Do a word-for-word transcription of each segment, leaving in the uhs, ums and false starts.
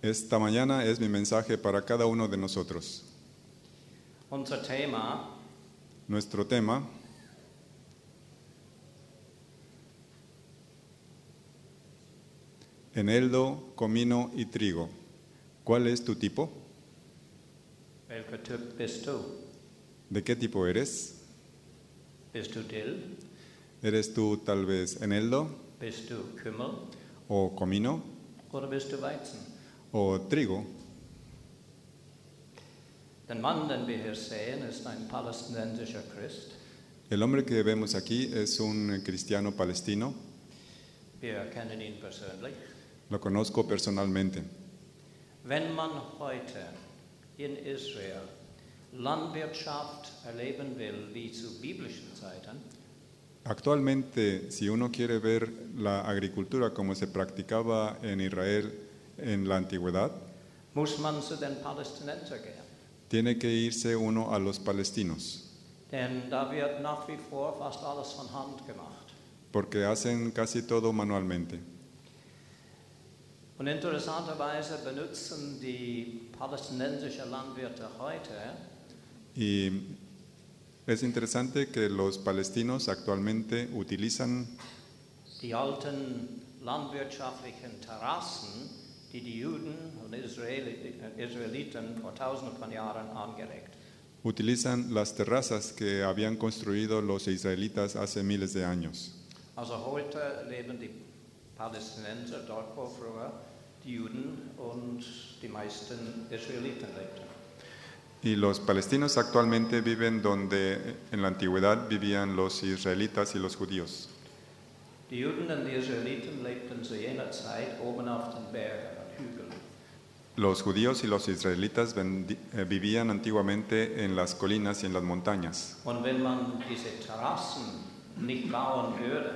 Esta mañana es mi mensaje para cada uno de nosotros. Unser Thema Nuestro tema eneldo, comino y trigo. ¿Cuál es tu tipo? Welcher Typ bist du? ¿De qué tipo eres? Bist du Dill? ¿Eres tú tal vez eneldo Bist du Kümmel? o comino Oder bist du Weizen? o trigo? Der Mann, den wir hier sehen, ist ein palästinensischer Christ. El hombre que vemos aquí es un cristiano palestino. Wir kennen ihn persönlich. Lo conozco personalmente. Wenn man heute in Israel Landwirtschaft erleben will, wie zu biblischen Zeiten, Actualmente, si uno quiere ver la agricultura como se practicaba en Israel en la antigüedad, muss man zu den Palästinensern gehen. tiene que irse uno a los palestinos, Denn da wird nach wie vor fast alles von Hand gemacht. porque hacen casi todo manualmente. Und interessanterweise benutzen die palästinensischen Landwirte heute Y es interesante que los palestinos actualmente utilizan die alten landwirtschaftlichen Terrassen, die die Juden und Israeli- Israeliten vor tausenden von Jahren angelegt. utilizan las terrazas que habían construido los israelitas hace miles de años. Also heute leben die Palästinenser dort, wo früher die Juden und die meisten Israeliten lebten. Y los palestinos actualmente viven donde en la antigüedad vivían los israelitas y los judíos. Die Juden und die Israeliten lebten zu jener Zeit oben auf den Bergen und Hügeln. Los judíos y los israelitas vendi- eh, vivían antiguamente en las colinas y en las montañas. Und wenn man diese Terrassen nicht bauen würde,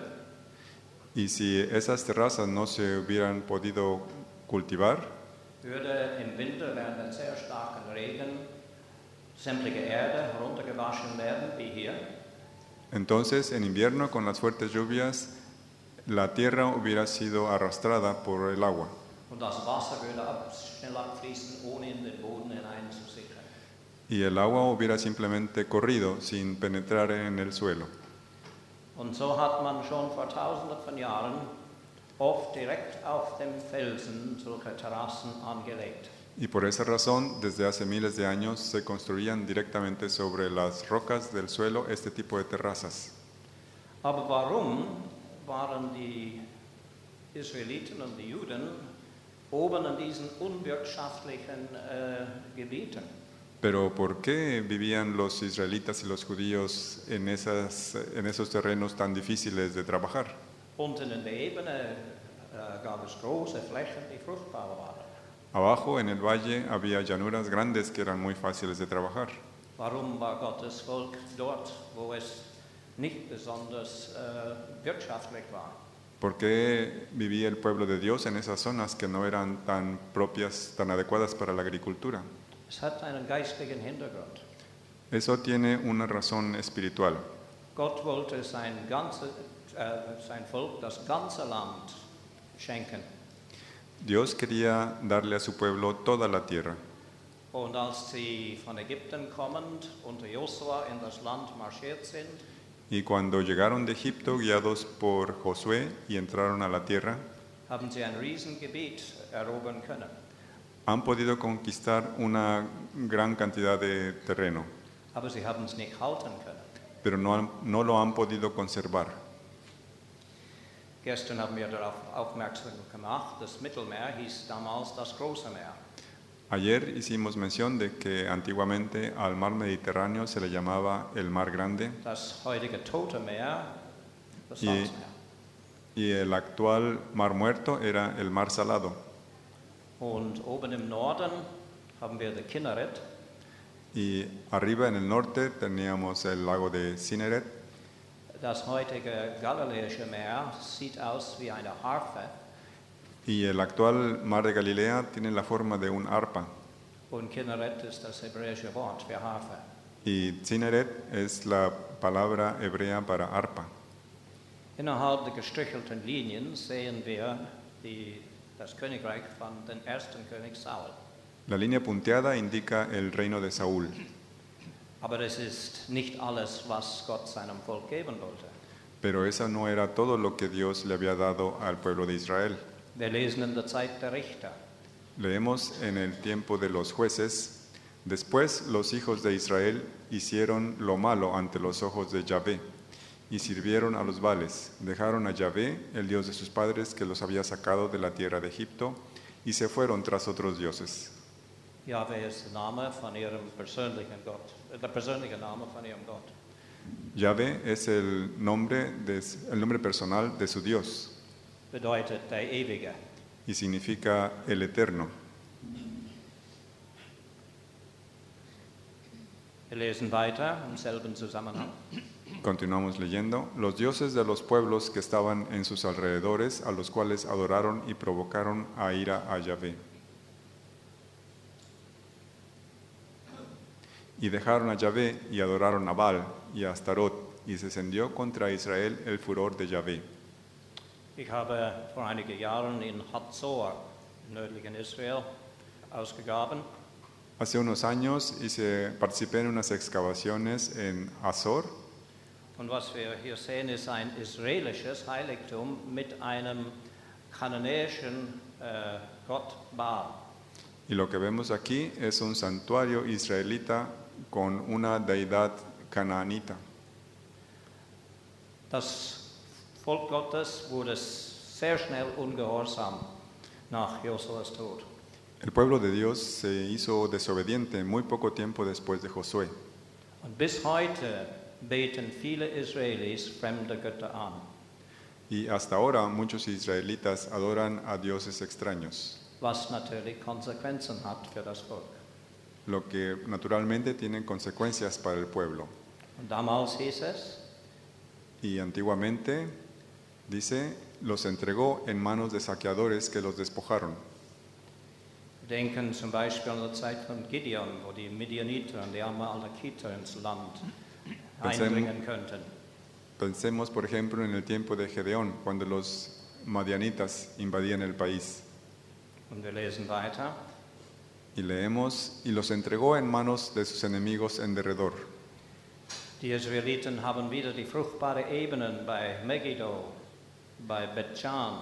Y si esas terrazas no se hubieran podido cultivar, würde im Winter während den sehr starken Regen sämtliche Erde heruntergewaschen werden, wie hier. entonces en invierno con las fuertes lluvias la tierra hubiera sido arrastrada por el agua Und das Wasser würde ab, schnell abfließen, ohne in den Boden hineinzusickern. y el agua hubiera simplemente corrido sin penetrar en el suelo. Und so hat man schon vor tausenden von Jahren oft direkt auf dem Felsen solche Terrassen angelegt. Y por esa razón, desde hace miles de años se construían directamente sobre las rocas del suelo este tipo de terrazas. Aber warum waren die Israeliten und die Juden oben in diesen unwirtschaftlichen äh, Gebieten? Pero ¿por qué vivían los israelitas y los judíos en, esas, en esos terrenos tan difíciles de trabajar? Unten in der Ebene äh, gab es große Flächen, die fruchtbar waren. Abajo en el valle había llanuras grandes que eran muy fáciles de trabajar. Warum war Gottes Volk dort, wo es nicht besonders äh, wirtschaftlich war? ¿Por qué vivía el pueblo de Dios en esas zonas que no eran tan propias, tan adecuadas para la agricultura? Es hat einen geistlichen Hintergrund. Eso tiene una razón espiritual. Gott wollte sein, ganze, äh, sein Volk das ganze Land schenken. Dios quería darle a su pueblo toda la tierra. Und als sie von Ägypten kommend unter Josua in das Land marschiert sind, Y cuando llegaron de Egipto guiados por Josué y entraron a la tierra, haben sie ein Riesengebiet erobern können. han podido conquistar una gran cantidad de terreno, Aber sie haben es nicht halten können. pero no, han- no lo han podido conservar. Gestern haben wir darauf aufmerksam gemacht, das Mittelmeer hieß damals das Große Meer. Ayer hicimos mención de que antiguamente al mar Mediterráneo se le llamaba el mar grande Das heutige Tote Meer, das Y- Salzmeer. y el actual mar muerto era el mar salado. Und oben im Norden haben wir den Kinneret. Y arriba en el norte teníamos el lago de Cineret. Das heutige Galiläische Meer sieht aus wie eine Harfe Y el actual mar de Galilea tiene la forma de un arpa. und Kinneret ist das hebräische Wort für Harfe. Y Cineret es la palabra hebrea para arpa. Innerhalb der gestrichelten Linien sehen wir die das Königreich von dem ersten König Saul. La línea punteada indica el reino de Saúl. Aber das ist nicht alles, was Gott seinem Volk geben wollte. Pero eso no era todo lo que Dios le había dado al pueblo de Israel. Wir lesen in der Zeit der Richter. Leemos en el tiempo de los jueces: después los hijos de Israel hicieron lo malo ante los ojos de Yahvé y sirvieron a los Baales. Dejaron a Yahvé, el Dios de sus padres, que los había sacado de la tierra de Egipto, y se fueron tras otros dioses. Jahwe ist der Name von ihrem persönlichen Gott, der persönliche Name von ihrem Gott. Yahvé es el nombre, de, el nombre personal de su Dios Bedeutet der Ewige. y significa el eterno. Wir lesen weiter im selben Zusammenhang. Continuamos leyendo: los dioses de los pueblos que estaban en sus alrededores, a los cuales adoraron y provocaron a ira a Yahvé. Y dejaron a Yahvé y adoraron a Baal y a Astarot, y se encendió contra Israel el furor de Yahvé. Ich habe vor einigen Jahren in Hatzor, im nördlichen Israel, ausgegraben. Hace unos años hice, participé en unas excavaciones en Azor. Und was wir hier sehen, ist ein israelisches Heiligtum mit einem kananäischen äh, Gott Baal. Y lo que vemos aquí es un santuario israelita con una deidad canaanita. Das Volk Gottes wurde sehr schnell ungehorsam nach Josuas Tod. El pueblo de Dios se hizo desobediente muy poco tiempo después de Josué. Und bis heute beten viele Israelis fremde Götter an. Y hasta ahora muchos israelitas adoran a dioses extraños, Was natürlich Konsequenzen hat für das Volk. lo que naturalmente tiene consecuencias para el pueblo. Und damals hieß es, Y antiguamente, dice, los entregó en manos de saqueadores que los despojaron. wir denken zum Beispiel an die Zeit von Gideon, wo die Midianiter und die Amalekiter ins Land eindringen könnten. Pensemos, por ejemplo, en el tiempo de Gedeón, cuando los madianitas invadían el país. Und wir lesen weiter. Y leemos: y los entregó en manos de sus enemigos en derredor. Die Israeliten haben wieder die fruchtbaren Ebenen bei Megiddo, bei Bet-Shan,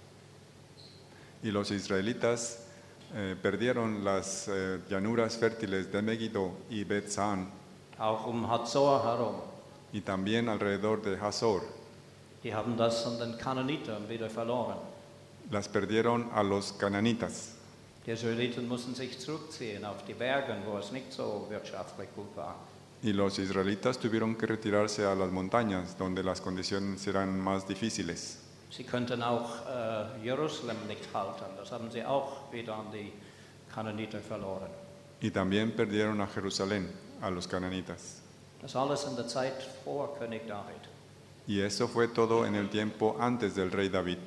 Y los israelitas eh, perdieron las eh, llanuras fértiles de Megiddo y Bet-San, auch um Hazor herum. y también alrededor de Hazor. Die haben das an den Kananitern wieder verloren. Las perdieron a los cananitas. Die Israeliten mussten sich zurückziehen auf die Berge, wo es nicht so wirtschaftlich gut war. Y los israelitas tuvieron que retirarse a las montañas, donde las condiciones eran más difíciles. Sie könnten auch äh, Jerusalem nicht halten. Das haben sie auch wieder an die Kananiter verloren. Y también perdieron a Jerusalén, a los cananitas. Das alles in der Zeit vor König David. Y eso fue todo en el tiempo antes del rey David.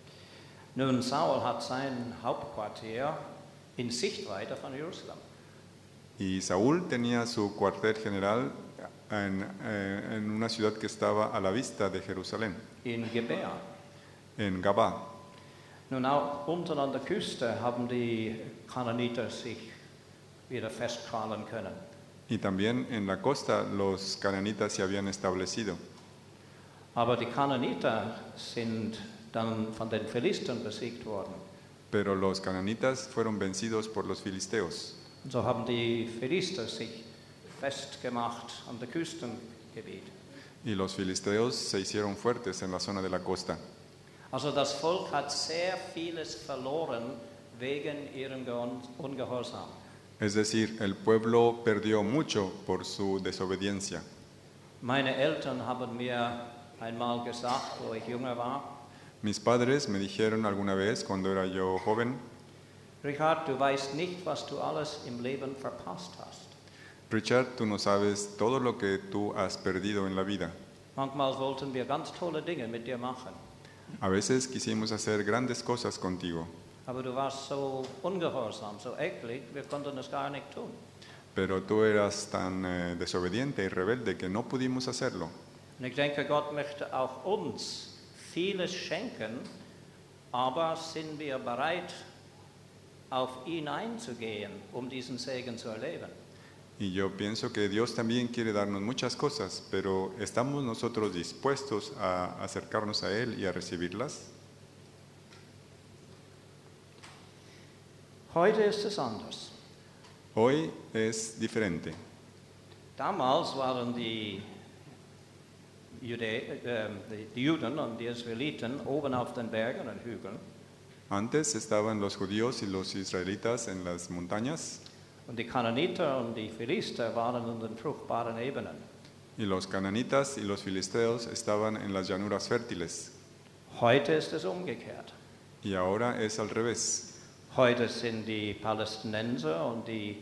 Nun, Saul hat sein Hauptquartier in Sichtweite von Jerusalem. Y Saúl tenía su cuartel general en, eh, en una ciudad que estaba a la vista de Jerusalén, In Gebea. en Gabá. Nun auch unten an der Küste haben die Kananiter sich wieder festkrallen können. Y también en la costa los cananitas se habían establecido. Aber die Kananiter sind dann von den Philistern besiegt worden. Pero los cananitas fueron vencidos por los filisteos. Und so haben die Philister sich festgemacht an der Küstengebiet. Y los filisteos se hicieron fuertes en la zona de la costa. Also das Volk hat sehr vieles verloren wegen ihrem Gehorsam- Ungehorsam. Es decir, el pueblo perdió mucho por su desobediencia. Meine Eltern haben mir einmal gesagt, wo ich jünger war, Mis padres me dijeron alguna vez, cuando era yo joven: Richard, du weißt nicht, was du alles im Leben verpasst hast. Richard, tú no sabes todo lo que tú has perdido en la vida. Manchmal wollten wir ganz tolle Dinge mit dir machen, A veces quisimos hacer grandes cosas contigo, aber du warst so ungehorsam, so eklig, wir konnten es gar nicht tun. pero tú eras tan eh, desobediente y rebelde que no pudimos hacerlo. Und ich denke, Gott möchte auch uns vieles schenken, Aber sind wir bereit, auf ihn einzugehen, um diesen Segen zu erleben? Y yo pienso que Dios también quiere darnos muchas cosas, pero ¿estamos nosotros dispuestos a acercarnos a Él y a recibirlas? Heute ist es anders. Hoy es diferente. Damals waren die, Jude äh, die, die Juden und die Israeliten oben auf den Bergen und Hügeln. Antes estaban los judíos y los israelitas en las montañas Und die Kananiter und die Philister waren in den fruchtbaren Ebenen. y los cananitas y los filisteos estaban en las llanuras fértiles. Heute ist es umgekehrt. Y ahora es al revés. Heute sind die Palästinenser und die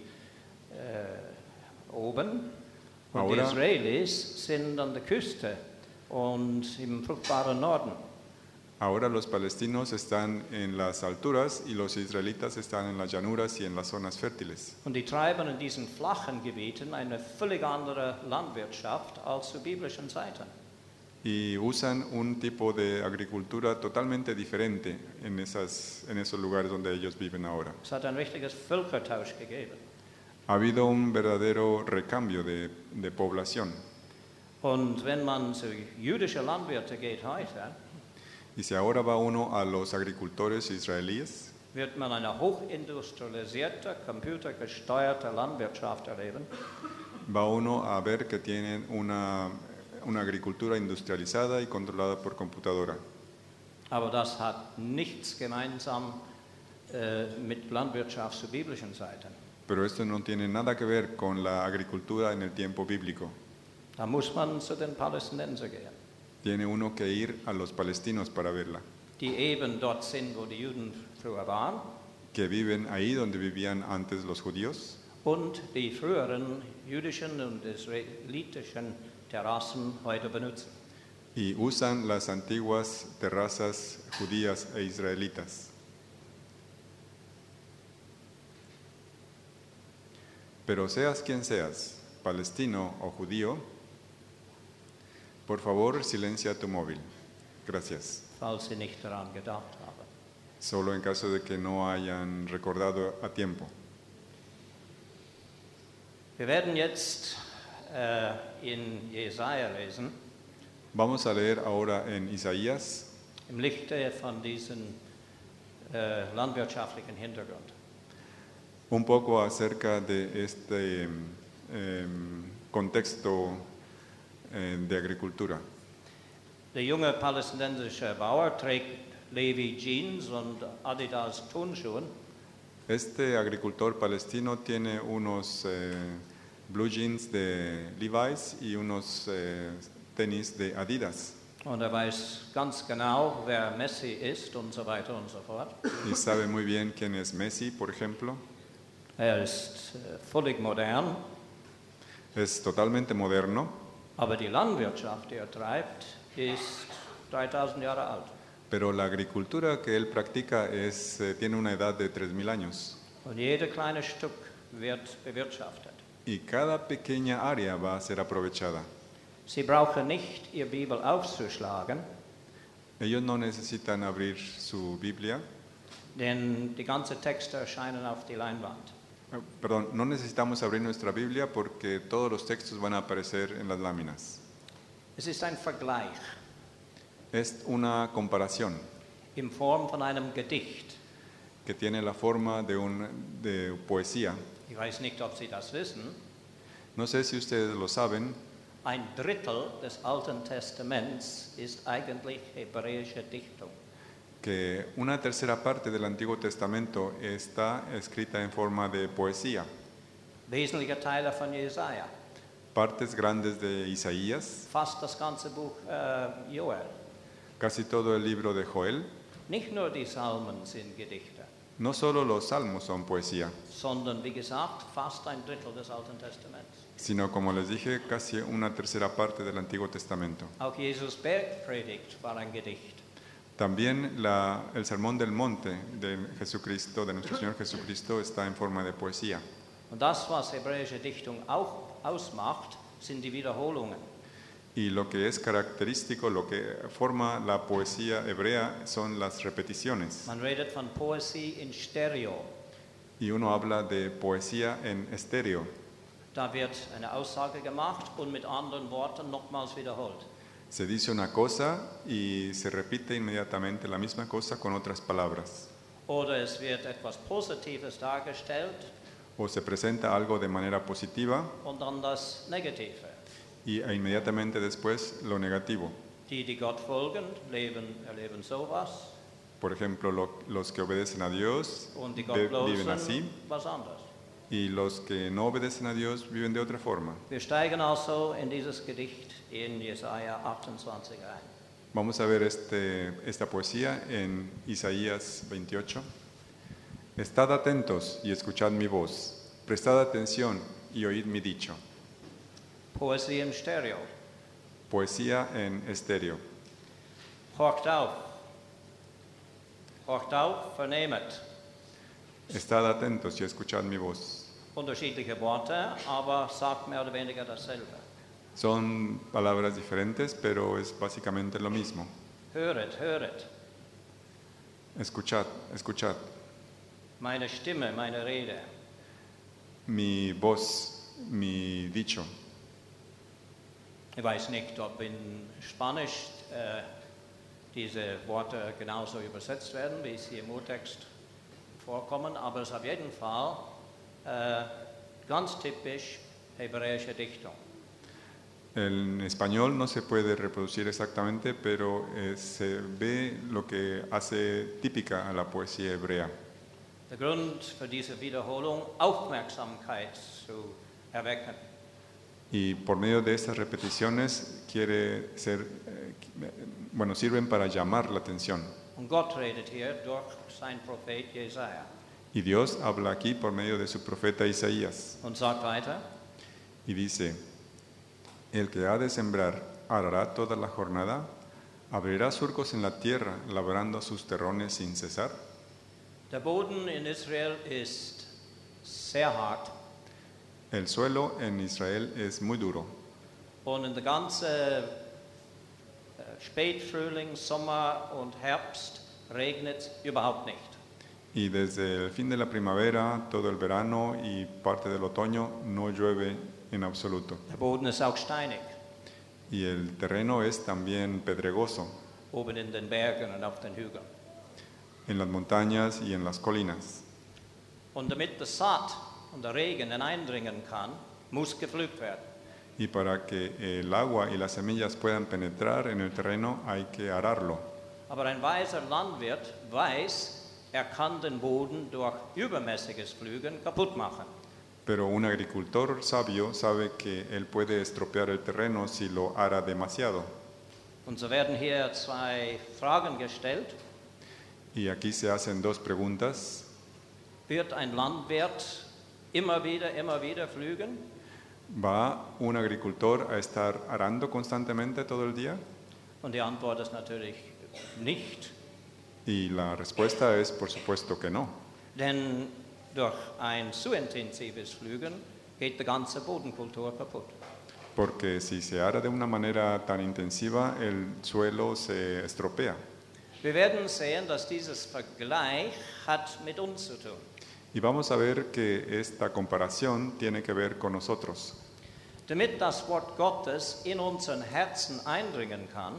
äh, oben und Ahora- die Israelis sind an der Küste und im fruchtbaren Norden. Ahora los palestinos están en las alturas y los israelitas están en las llanuras y en las zonas fértiles. Und die treiben in diesen flachen Gebieten eine völlig andere Landwirtschaft als zu biblischen Zeiten. Y usan un tipo de agricultura totalmente diferente en, esas, en esos lugares donde ellos viven ahora. Es hat ein richtiges Völkertausch gegeben. Ha habido un verdadero recambio de, de población. Und wenn man zu jüdischen Landwirten geht heute, Y si ahora va uno a los agricultores israelíes, wird man eine hochindustrialisierte, computergesteuerte Landwirtschaft erleben. va uno a ver que tienen una, una agricultura industrializada y controlada por computadora. Aber das hat nichts gemeinsam äh, mit Landwirtschaft zu biblischen Zeiten. Pero esto no tiene nada que ver con la agricultura en el tiempo bíblico. Da muss man zu den Palästinensern gehen, Tiene uno que ir a los palestinos para verla, die eben dort sind, wo die Juden früher waren que viven ahí donde vivían antes los judíos und die früheren jüdischen und israelitischen Terrassen heute benutzen. y usan las antiguas terrazas judías e israelitas. Pero seas quien seas, palestino o judío, por favor silencia tu móvil. Gracias. Falls Sie nicht daran gedacht haben. Solo en caso de que no hayan recordado a tiempo. Wir werden jetzt äh, in Jesaja lesen, Vamos a leer ahora en Isaías, im Lichte von diesem äh, landwirtschaftlichen Hintergrund. un poco acerca de este eh, contexto eh, de agricultura. Der junge palästinensische Bauer trägt Levi Jeans und Adidas Turnschuhe. Este agricultor palestino tiene unos eh, blue jeans de Levi's y unos eh, tenis de Adidas. Und er weiß ganz genau, wer Messi ist und so weiter und so fort. Y sabe muy bien quién es Messi, por ejemplo. Er ist äh, völlig modern, Es totalmente moderno, aber die Landwirtschaft, die er treibt, ist dreitausend Jahre alt. pero la agricultura que él practica es, eh, tiene una edad de tres mil años. Und jedes kleine Stück wird bewirtschaftet. Y cada pequeña área va a ser aprovechada. Sie brauchen nicht Ihre Bibel aufzuschlagen, Ellos no necesitan abrir su Biblia, denn die ganzen Texte erscheinen auf die Leinwand. eh, perdón, no necesitamos abrir nuestra Biblia porque todos los textos van a aparecer en las láminas. Es ist ein Vergleich Es una comparación in Form von einem Gedicht. que tiene la forma de, un, de poesía. Ich weiß nicht, ob Sie das wissen. No sé si ustedes lo saben, Ein Drittel des Alten Testaments ist eigentlich hebräische Dichtung. que una tercera parte del Antiguo Testamento está escrita en forma de poesía. Wesentliche Teile von Jesaja, Partes grandes de Isaías, fast das ganze Buch äh, Joel. casi todo el libro de Joel. Nicht nur die Psalmen sind Gedichte, No solo los salmos son poesía, sondern wie gesagt, fast ein Drittel des Alten Testaments. sino como les dije, casi una tercera parte del Antiguo Testamento. Auch Jesus Bergpredigt war ein Gedicht. También la- el Sermón del Monte de Jesucristo, de nuestro Señor Jesucristo, está en forma de poesía. Und das, was hebräische Dichtung auch ausmacht, sind die Wiederholungen. Y lo que es característico, lo que forma la poesía hebrea son las repeticiones. Man redet von Poesie in Stereo. Y uno habla de poesía en estéreo. Da wird eine Aussage gemacht und mit anderen Worten nochmals wiederholt. Se dice una cosa y se repite inmediatamente la misma cosa con otras palabras. Oder es wird etwas Positives dargestellt O se presenta algo de manera positiva und dann das Negative. y e inmediatamente después lo negativo. Die, die Gott folgen, leben, erleben sowas. Por ejemplo, lo- los que obedecen a Dios Und die ve- viven así, Gottlosen, was anderes. y los que no obedecen a Dios viven de otra forma. Wir steigen also in dieses Gedicht in Jesaja achtundzwanzig ein. Vamos a ver este, esta poesía en Isaías veintiocho. Estad atentos y escuchad mi voz, prestad atención y oíd mi dicho. Poesie im Stereo. Poesía en estéreo. Horcht auf. Horcht auf, vernehmet. Estad atentos y escuchad mi voz. Unterschiedliche Worte, aber sagt mehr oder weniger dasselbe. Son palabras diferentes, pero es básicamente lo mismo. Höret, höret. Escuchad, escuchad. Meine Stimme, meine Rede. Mi voz, mi dicho. Ich weiß nicht, ob in Spanisch äh, diese Worte genauso übersetzt werden, wie sie im Urtext vorkommen, aber es ist auf jeden Fall äh, ganz typisch hebräische Dichtung. En español no se puede reproducir exactamente, pero eh, se ve lo que hace típica a la poesía hebrea. Der Grund für diese Wiederholung, Aufmerksamkeit zu erwecken. Y por medio de estas repeticiones quiere ser, eh, bueno, sirven para llamar la atención. Und Gott redet hier durch seinen Prophet Jesaja Y Dios habla aquí por medio de su profeta Isaías und sagt weiter, y dice: El que ha de sembrar arará toda la jornada, abrirá surcos en la tierra, labrando sus terrones sin cesar. der Boden in Israel ist sehr hart El suelo en Israel es muy duro und in der ganzen äh, Spätfrühling, Sommer und Herbst regnet es überhaupt nicht. y desde el fin de la primavera, todo el verano y parte del otoño no llueve en absoluto. Der Boden ist auch steinig, Y el terreno es también pedregoso oben in den Bergen und auf den Hügeln. en las montañas y en las colinas. Und damit das Saat und der Regen hineindringen kann, muss gepflügt werden. Y para que el agua y las semillas puedan penetrar en el terreno hay que ararlo. Aber ein weiser Landwirt weiß, er kann den Boden durch übermäßiges Pflügen kaputt machen. Pero un agricultor sabio sabe que él puede estropear el terreno si lo ara demasiado. Und so werden hier zwei Fragen gestellt. Y aquí se hacen dos preguntas. Wird ein Landwirt immer wieder, immer wieder pflügen? ¿Va un agricultor a estar arando constantemente todo el día? Und die Antwort ist natürlich nicht, Y la respuesta es por supuesto que no. denn durch ein zu intensives Pflügen geht die ganze Bodenkultur kaputt. Porque si se ara de una manera tan intensiva, el suelo se estropea. Wir werden sehen, dass dieses Vergleich hat mit uns zu tun. Y vamos a ver que esta comparación tiene que ver con nosotros. Damit das Wort Gottes in unseren Herzen eindringen kann,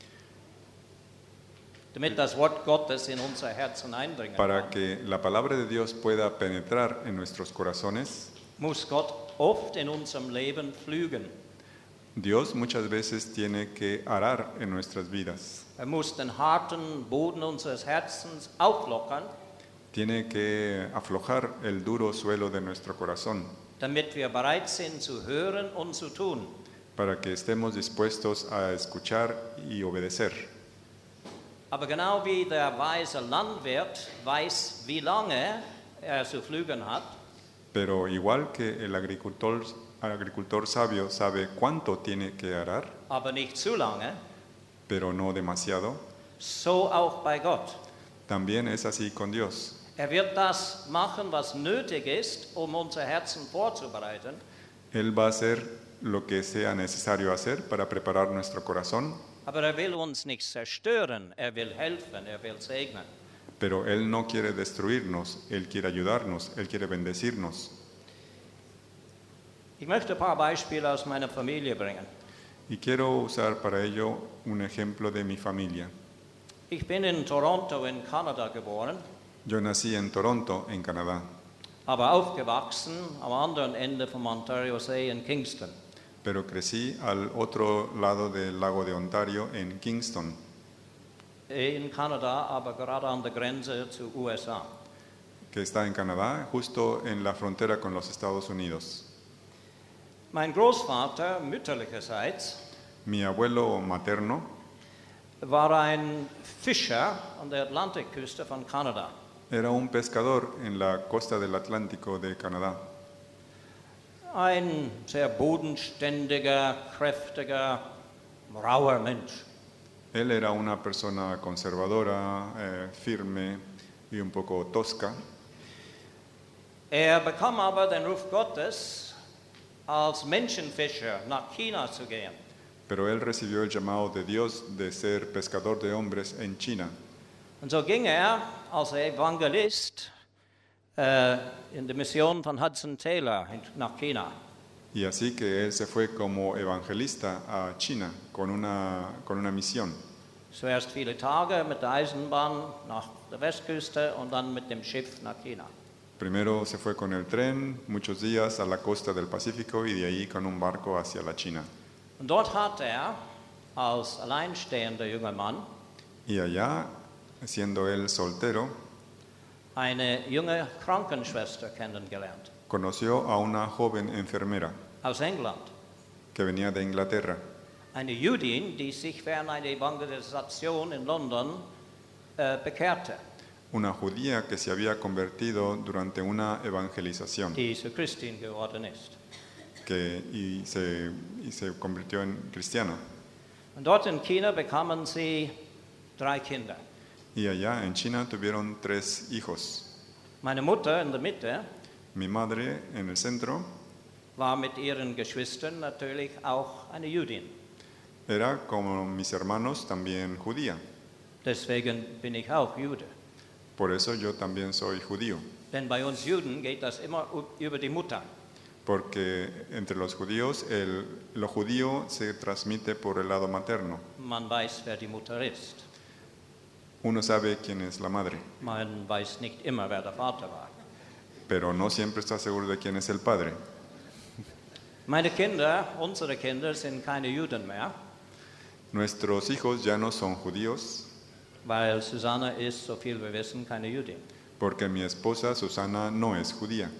damit das Wort Gottes in unser Herzen eindringen Para kann, que la palabra de Dios pueda penetrar en nuestros corazones, muss Gott oft in unserem Leben pflügen. Dios muchas veces tiene que arar en nuestras vidas. Er muss den harten Boden unseres Herzens auflockern, Tiene que aflojar el duro suelo de nuestro corazón damit wir bereit sind zu hören und zu tun. para que estemos dispuestos a escuchar y obedecer. Aber genau wie der weise Landwirt weiß, wie lange er zu pflügen hat, Pero igual que el agricultor, agricultor sabio sabe cuánto tiene que arar, aber nicht zu lange, pero no demasiado, so auch bei Gott. también es así con Dios. Er wird das machen, was nötig ist, um unser Herzen vorzubereiten, Él va a hacer lo que sea necesario hacer para preparar nuestro corazón, Aber er will uns nicht zerstören, er will helfen, er will segnen. pero Él no quiere destruirnos, Él quiere ayudarnos, Él quiere bendecirnos. Ich möchte ein paar Beispiele aus meiner Familie bringen. Y quiero usar para ello un ejemplo de mi familia. Ich bin in Toronto in Kanada geboren, Yo nací en Toronto, en Canadá, aber aufgewachsen am anderen Ende vom Ontario-See in Kingston. pero crecí al otro lado del lago de Ontario, en Kingston, In Kanada, aber gerade an der Grenze zu U S A. que está en Canadá, justo en la frontera con los Estados Unidos. Mein Großvater, mütterlicherseits, Mi abuelo materno war ein Fischer an der Atlantikküste von Kanada. era un pescador en la costa del Atlántico de Canadá. Ein sehr bodenständiger, kräftiger, rauer Mensch. Él era una persona conservadora, eh, firme y un poco tosca. Er bekam aber den Ruf Gottes, als Menschenfischer nach China zu gehen. Pero él recibió el llamado de Dios de ser pescador de hombres en China. Und so ging er als Evangelist äh, in die Mission von Hudson Taylor in- nach China. Y así que él se fue como evangelista a China con una, con una misión. Zuerst viele Tage mit der Eisenbahn nach der Westküste und dann mit dem Schiff nach China. Primero se fue con el tren muchos días a la costa del Pacífico y de ahí con un barco hacia la China. Und dort hat er als alleinstehender junger Mann Y allá, siendo él soltero, eine junge Krankenschwester kennengelernt conoció a una joven enfermera aus England. que venía de Inglaterra, Eine Jüdin, die sich während einer Evangelisation in London äh, bekehrte, una judía que se había convertido durante una evangelización die zu Christin geworden ist. que, y, se, y se convirtió en cristiana. Und dort in China bekamen sie drei Kinder. Y allá en China tuvieron tres hijos. Meine Mutter in der Mitte Mi madre en el centro war mit ihren Geschwistern natürlich auch eine Jüdin. era, como mis hermanos, también judía. Deswegen bin ich auch Jude. Por eso yo también soy judío. Denn bei uns Juden geht das immer u- über die Mutter. Porque entre los judíos el, lo judío se transmite por el lado materno. Man weiß, wer die Mutter ist. Uno sabe quién es la madre, Man weiß nicht immer, wer der Vater war. pero no siempre está seguro de quién es el padre. Meine Kinder, unsere Kinder, sind keine Juden mehr, Nuestros hijos ya no son judíos, weil Susanne ist, so viel wir wissen, keine Jüdin. porque mi esposa Susana no es judía.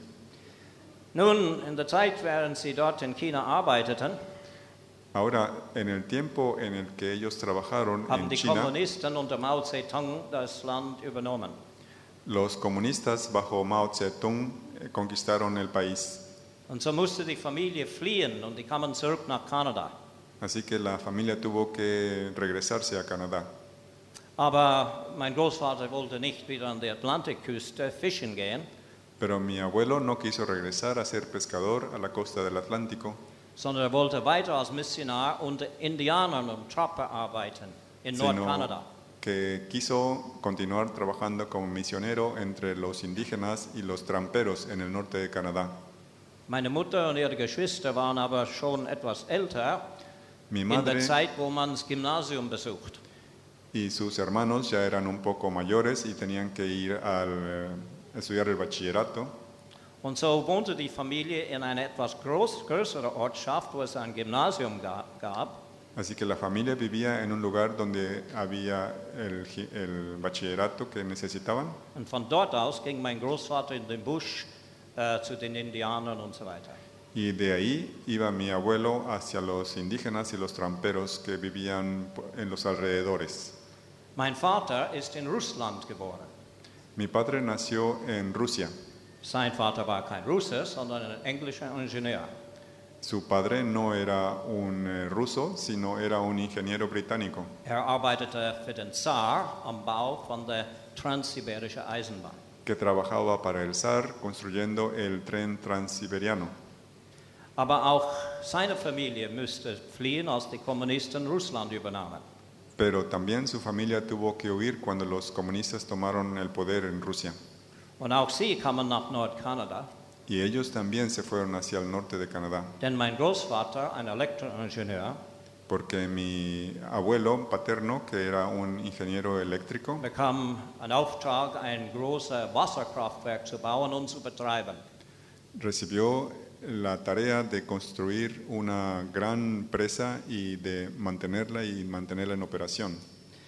Nun, in der Zeit, während sie dort in China arbeiteten, Ahora, en el tiempo en el que ellos trabajaron haben en die China, Kommunisten unter Mao Zedong das Land übernommen. los comunistas bajo Mao Zedong eh, conquistaron el país. Und so musste die Familie fliehen und die kamen zurück nach Kanada. Así que la familia tuvo que regresarse a Canadá. Aber mein Großvater wollte nicht wieder an die Atlantikküste fischen gehen, Pero mi abuelo no quiso regresar a ser pescador a la costa del Atlántico, sondern er wollte weiter als Missionar unter Indianern und Trapper arbeiten in sino Nordkanada. que quiso continuar trabajando como misionero entre los indígenas y los tramperos en el norte de Canadá. Meine Mutter und ihre Geschwister waren aber schon etwas älter Mi in der madre Zeit, wo man das Gymnasium besucht. y sus hermanos ya eran un poco mayores y tenían que ir al, eh, a estudiar el bachillerato. Und so wohnte die Familie in einer etwas groß, größeren Ortschaft, wo es ein Gymnasium ga- gab. Así que la familia vivía en un lugar donde había el, gi- el bachillerato que necesitaban. Und von dort aus ging mein Großvater in den Busch äh, zu den Indianern und so weiter. Y de ahí iba mi abuelo hacia los indígenas y los tramperos que vivían en los alrededores. Mein Vater ist in Russland geboren. Mi padre nació en Rusia. Sein Vater war kein Russe, sondern ein englischer Ingenieur. Su padre no era un eh, ruso, sino era un ingeniero británico Er arbeitete für den Zar am Bau von der Transsibirische Eisenbahn. que trabajaba para el zar construyendo el tren transiberiano. Aber auch seine Familie musste fliehen, als die Kommunisten Russland übernahmen. Pero también su familia tuvo que huir cuando los comunistas tomaron el poder en Rusia. Und auch sie kamen nach Nordkanada, Y ellos también se fueron hacia el norte de Canadá, denn mein Großvater, ein Elektroingenieur, porque mi abuelo paterno, que era un ingeniero eléctrico, bekam einen Auftrag, ein großes Wasserkraftwerk zu bauen und zu betreiben. recibió la tarea de construir una gran presa y de mantenerla y mantenerla en operación.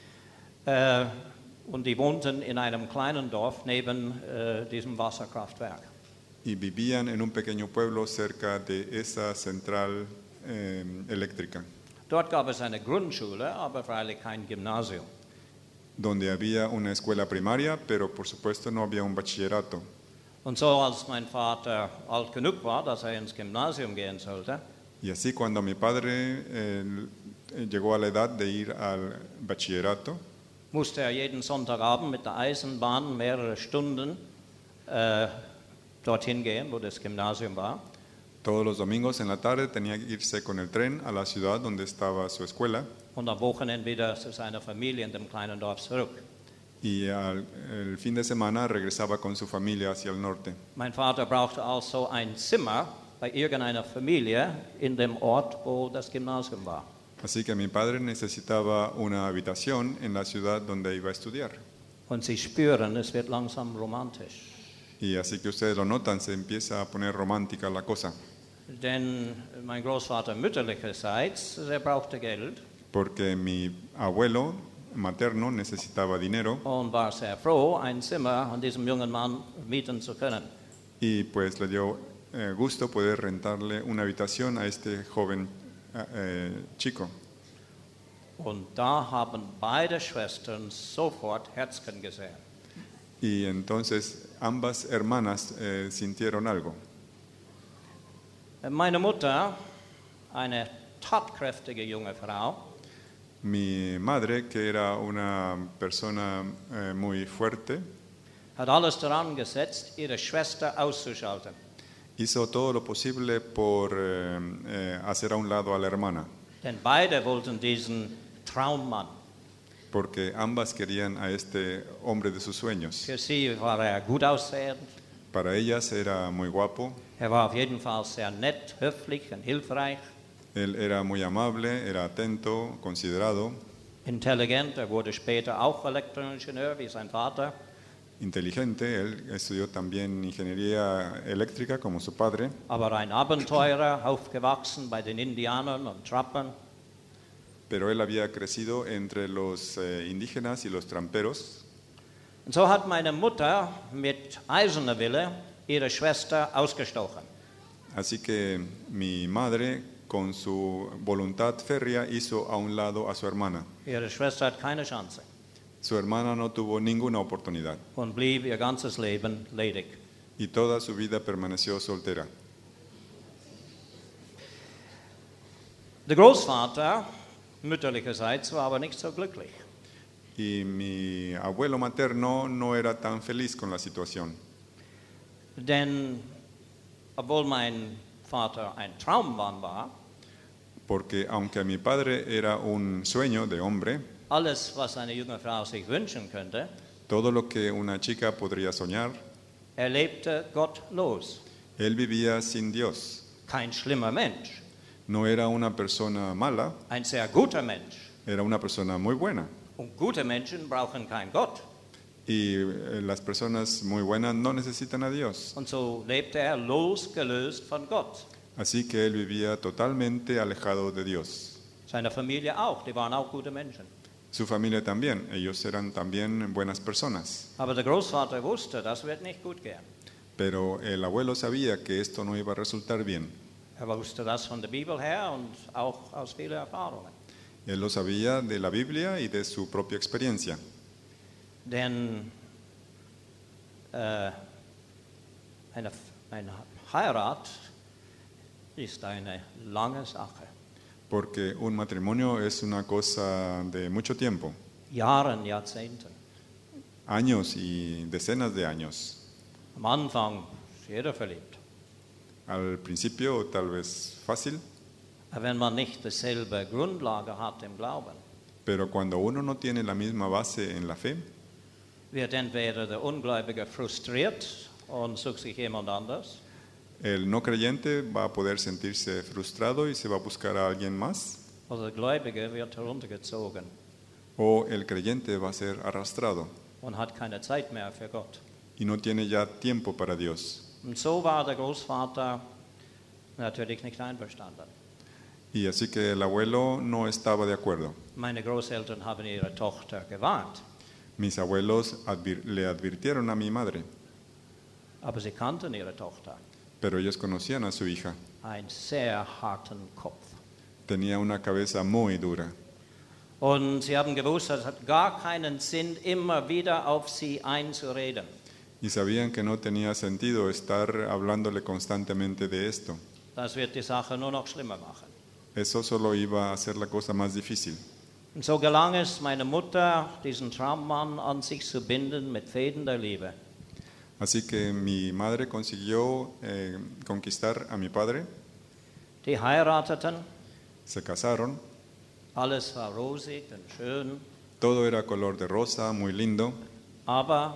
Äh, und die wohnten in einem kleinen Dorf neben äh, diesem Wasserkraftwerk. Y vivían en un pequeño pueblo cerca de esa central eh, eléctrica, Dort gab es eine Grundschule, aber freilich kein Gymnasium. donde había una escuela primaria, pero por supuesto no había un bachillerato. Und so, als mein Vater alt genug war, dass er ins Gymnasium gehen sollte, Y así cuando mi padre eh, llegó a la edad de ir al bachillerato, musste er jeden Sonntagabend mit der Eisenbahn mehrere Stunden äh, dorthin gehen, wo das Gymnasium war. todos los domingos en la tarde tenía que irse con el tren a la ciudad donde estaba su escuela Und am Wochenende wieder zu seiner Familie in dem kleinen Dorf zurück. y al el fin de semana regresaba con su familia hacia el norte. Mein Vater brauchte also ein Zimmer bei irgendeiner Familie in dem Ort, wo das Gymnasium war. Así que mi padre necesitaba una habitación en la ciudad donde iba a estudiar. Und Sie spüren, es wird langsam romantisch. Y así que ustedes lo notan, se empieza a poner romántica la cosa, Denn mein Großvater mütterlicherseits, er brauchte Geld porque mi abuelo materno necesitaba dinero und war sehr froh, ein Zimmer an diesem jungen Mann mieten zu können. y pues le dio eh, gusto poder rentarle una habitación a este joven eh, eh, chico. Und da haben beide Schwestern sofort Herzchen gesehen. Y entonces ambas hermanas eh, sintieron algo. Meine Mutter, eine tatkräftige junge Frau, Mi madre, que era una persona eh, muy fuerte, hat alles daran gesetzt, ihre Schwester auszuschalten. hizo todo lo posible por eh, eh, hacer a un lado a la hermana, Denn beide wollten diesen Traummann. porque ambas querían a este hombre de sus sueños. Für sie war er gut aussehend, Para ellas era muy guapo, er war auf jeden Fall sehr nett, höflich und hilfreich, él era muy amable, era atento, considerado, intelligent, er wurde später auch Elektroingenieur wie sein Vater. inteligente. Él estudió también ingeniería eléctrica como su padre, Aber ein Abenteurer, aufgewachsen bei den Indianern und Trappern. pero él había crecido entre los eh, indígenas y los tramperos. Und so hat meine Mutter mit eiserner Wille ihre Schwester ausgestochen. Así que mi madre, con su voluntad férrea, hizo a un lado a su hermana. Ihre Schwester hat keine Chance Su hermana no tuvo ninguna oportunidad und blieb ihr ganzes Leben ledig. y toda su vida permaneció soltera. Der Großvater, mütterlicherseits, war aber nicht so glücklich. Y mi abuelo materno no era tan feliz con la situación, Denn obwohl mein Vater ein Traummann war, porque aunque mi padre era un sueño de hombre, alles, was eine junge Frau sich wünschen könnte, todo lo que una chica podría soñar, er lebte gottlos. él vivía sin Dios. Kein schlimmer Mensch, No era una persona mala, ein sehr guter Mensch. era una persona muy buena. Und gute Menschen brauchen keinen Gott. Y eh, las personas muy buenas no necesitan a Dios. Und so lebte er losgelöst von Gott. Así que él vivía totalmente alejado de Dios. Seine Familie auch, die waren auch gute Menschen. Su familia también, ellos eran también buenas personas. Aber der Großvater wusste, das wird nicht gut gehen. Pero el abuelo sabía que esto no iba a resultar bien. Er wusste das von der Bibel her und auch aus vielen Erfahrungen. Él lo sabía de la Biblia y de su propia experiencia. Denn äh, eine, eine Heirat ist eine lange Sache. Porque un matrimonio es una cosa de mucho tiempo, Jahren, Jahrzehnten. años y decenas de años. Am Anfang ist jeder verliebt. al principio tal vez fácil, wenn man nicht dieselbe Grundlage hat im Glauben, pero cuando uno no tiene la misma base en la fe, wird entweder der Ungläubige frustriert und sucht sich jemand anders, el no creyente va a poder sentirse frustrado y se va a buscar a alguien más, oder der Gläubige wird heruntergezogen o el creyente va a ser arrastrado und hat keine Zeit mehr für Gott. y no tiene ya tiempo para Dios. Und so war der Großvater natürlich nicht einverstanden. Y así que el abuelo no estaba de acuerdo. Meine Großeltern haben ihre Tochter gewarnt, Mis abuelos advir- le advirtieron a mi madre, aber sie kannten ihre Tochter. pero ellos conocían a su hija. Einen sehr harten Kopf. Tenía una cabeza muy dura. Und sie haben gewusst, es hat gar keinen Sinn, immer wieder auf sie einzureden. Y sabían que no tenía sentido estar hablándole constantemente de esto. Das wird die Sache nur noch schlimmer machen. Eso solo iba a hacer la cosa más difícil. Und so gelang es meiner Mutter, diesen Traummann an sich zu binden mit Fäden der Liebe. Así que mi madre consiguió eh, conquistar a mi padre, Die heirateten, se casaron, alles war rosig und schön, todo era color de rosa, muy lindo, aber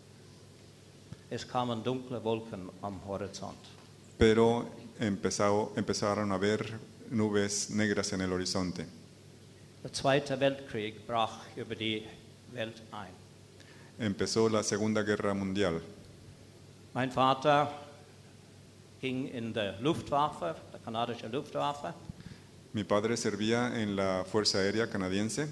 es kamen dunkle Wolken am Horizont. pero empezó, empezaron a ver nubes negras en el horizonte. Der Zweite Weltkrieg brach über die Welt ein. Empezó la Segunda Guerra Mundial. Mein Vater ging in der Luftwaffe, der kanadischen Luftwaffe, Mi padre servía en la Fuerza Aérea Canadiense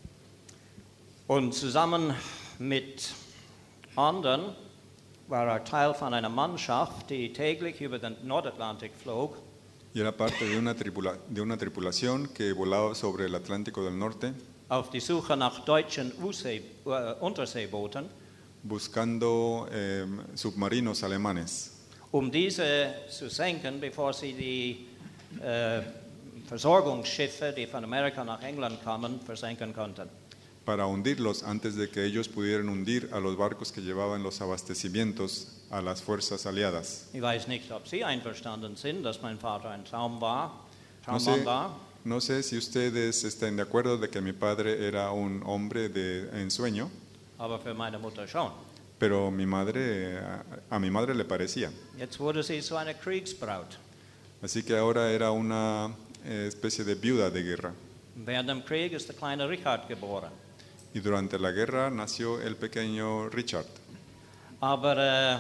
und zusammen mit anderen war er Teil von einer Mannschaft, die täglich über den Nordatlantik flog, y era parte de una, tripula- de una tripulación que volaba sobre el Atlántico del Norte auf die Suche nach deutschen U-See, äh, Unterseebooten, buscando eh, submarinos alemanes um diese zu senken, bevor sie die äh, Versorgungsschiffe, die von Amerika nach England kamen, versenken konnten. para hundirlos antes de que ellos pudieran hundir a los barcos que llevaban los abastecimientos a las fuerzas aliadas. Ich weiß nicht, ob Sie einverstanden sind, dass mein Vater ein Traum war, No Traummann sé, war, no sé si ustedes están de acuerdo de que mi padre era un hombre de ensueño, aber für meine Mutter schon. pero mi madre, a, a mi madre le parecía. Jetzt wurde sie so eine Kriegsbraut. Así que ahora era una eh, especie de viuda de guerra. Während dem Krieg ist der kleine Richard geboren. Y durante la guerra nació el pequeño Richard. Aber äh,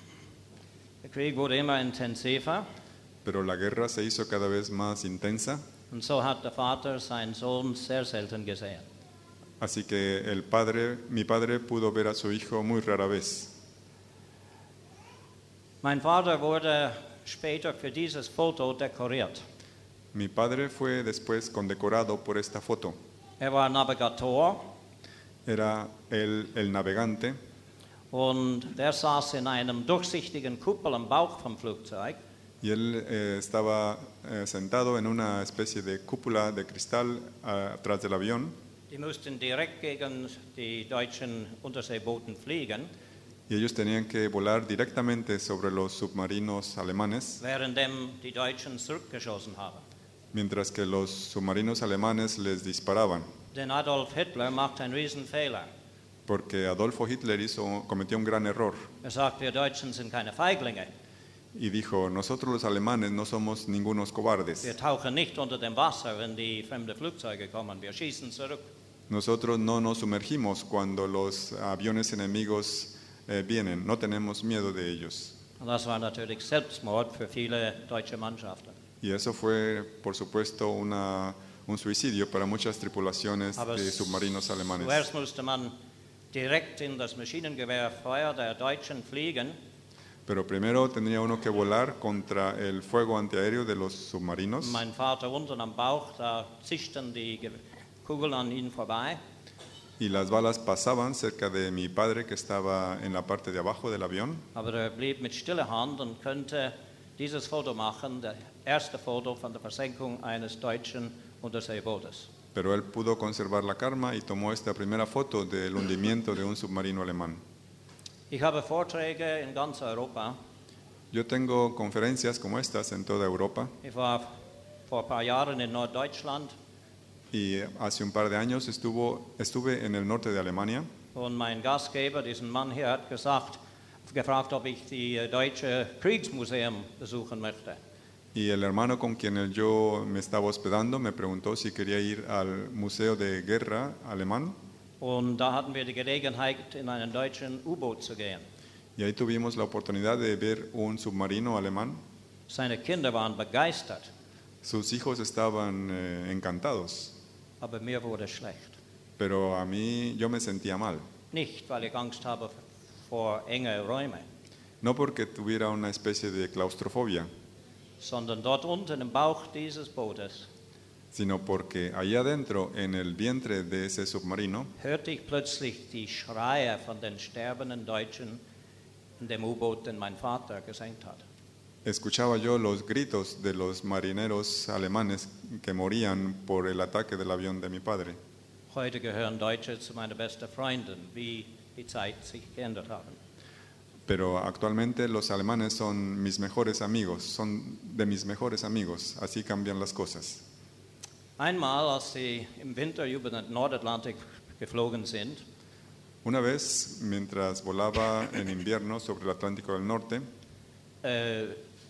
der Krieg wurde immer intensiver Pero la guerra se hizo cada vez más intensa, und so hat der Vater seinen Sohn sehr selten gesehen. así que el padre, mi padre pudo ver a su hijo muy rara vez. Mein Vater wurde später für dieses Foto dekoriert. Mi padre fue después condecorado por esta foto. Er war Navigator Era el, el navegante und der saß in einem durchsichtigen Kuppel am Bauch vom Flugzeug. y él eh, estaba eh, sentado en una especie de cúpula de cristal ah, atrás del avión Die mussten direkt gegen die deutschen Unterseebooten fliegen, y ellos tenían que volar directamente sobre los submarinos alemanes, währenddem die Deutschen zurückgeschossen haben. mientras que los submarinos alemanes les disparaban, Denn Adolf Hitler macht einen Riesenfehler. porque Adolfo Hitler hizo, cometió un gran error Er sagt, wir Deutschen sind keine Feiglinge. y dijo, nosotros los alemanes no somos ningunos cobardes, Wir tauchen nicht unter dem Wasser, wenn die fremde Flugzeuge kommen. Wir schießen zurück. nosotros no nos sumergimos cuando los aviones enemigos eh, vienen, no tenemos miedo de ellos. Und das war natürlich Selbstmord für viele deutsche Mannschaften. Y eso fue, por supuesto, una, un suicidio para muchas tripulaciones Aber de submarinos alemanes. zuerst musste man direkt in das Maschinengewehrfeuer der Deutschen fliegen. Pero primero tendría uno que volar contra el fuego antiaéreo de los submarinos. Mein Vater unten am Bauch, da zischten die Ge- Kugeln an ihn vorbei. Y las balas pasaban cerca de mi padre que estaba en la parte de abajo del avión. Aber er blieb mit stiller Hand und könnte dieses Foto machen, das erste Foto von der Versenkung eines deutschen Unterseebootes. Pero él pudo conservar la calma y tomó esta primera foto del hundimiento de un submarino alemán. Ich habe Vorträge in ganz Europa Yo tengo conferencias como estas en toda Europa Ich war vor ein paar Jahren in Norddeutschland y hace un par de años estuvo, estuve en el norte de Alemania und mein Gastgeber, diesen Mann hier, hat gesagt, gefragt, ob ich die äh, Deutsche Kriegsmuseum besuchen möchte. y el hermano con quien el- yo me estaba hospedando me preguntó si quería ir al Museo de Guerra alemán Und da hatten wir die Gelegenheit, in einen deutschen U-Boot zu gehen. y ahí tuvimos la oportunidad de ver un submarino alemán. Seine Kinder waren begeistert, Sus hijos estaban eh, encantados, aber mir wurde schlecht. pero a mí yo me sentía mal. Nicht, weil ich Angst habe vor enge Räume, No porque tuviera una especie de claustrofobia, sondern dort unten im Bauch dieses Bootes sino porque allá adentro, en el vientre de ese submarino, hörte ich plötzlich die Schreie von den sterbenden Deutschen in dem U-Boot, den mein Vater gesenkt hat. escuchaba yo los gritos de los marineros alemanes que morían por el ataque del avión de mi padre. Heute gehören Deutsche zu meinen besten Freunden, wie die Zeit sich geändert haben. Pero actualmente los alemanes son mis mejores amigos, son de mis mejores amigos, así cambian las cosas. Einmal, als sie im Winter über den Nordatlantik geflogen sind, Una vez, mientras volaba en invierno sobre el Atlántico del Norte, äh,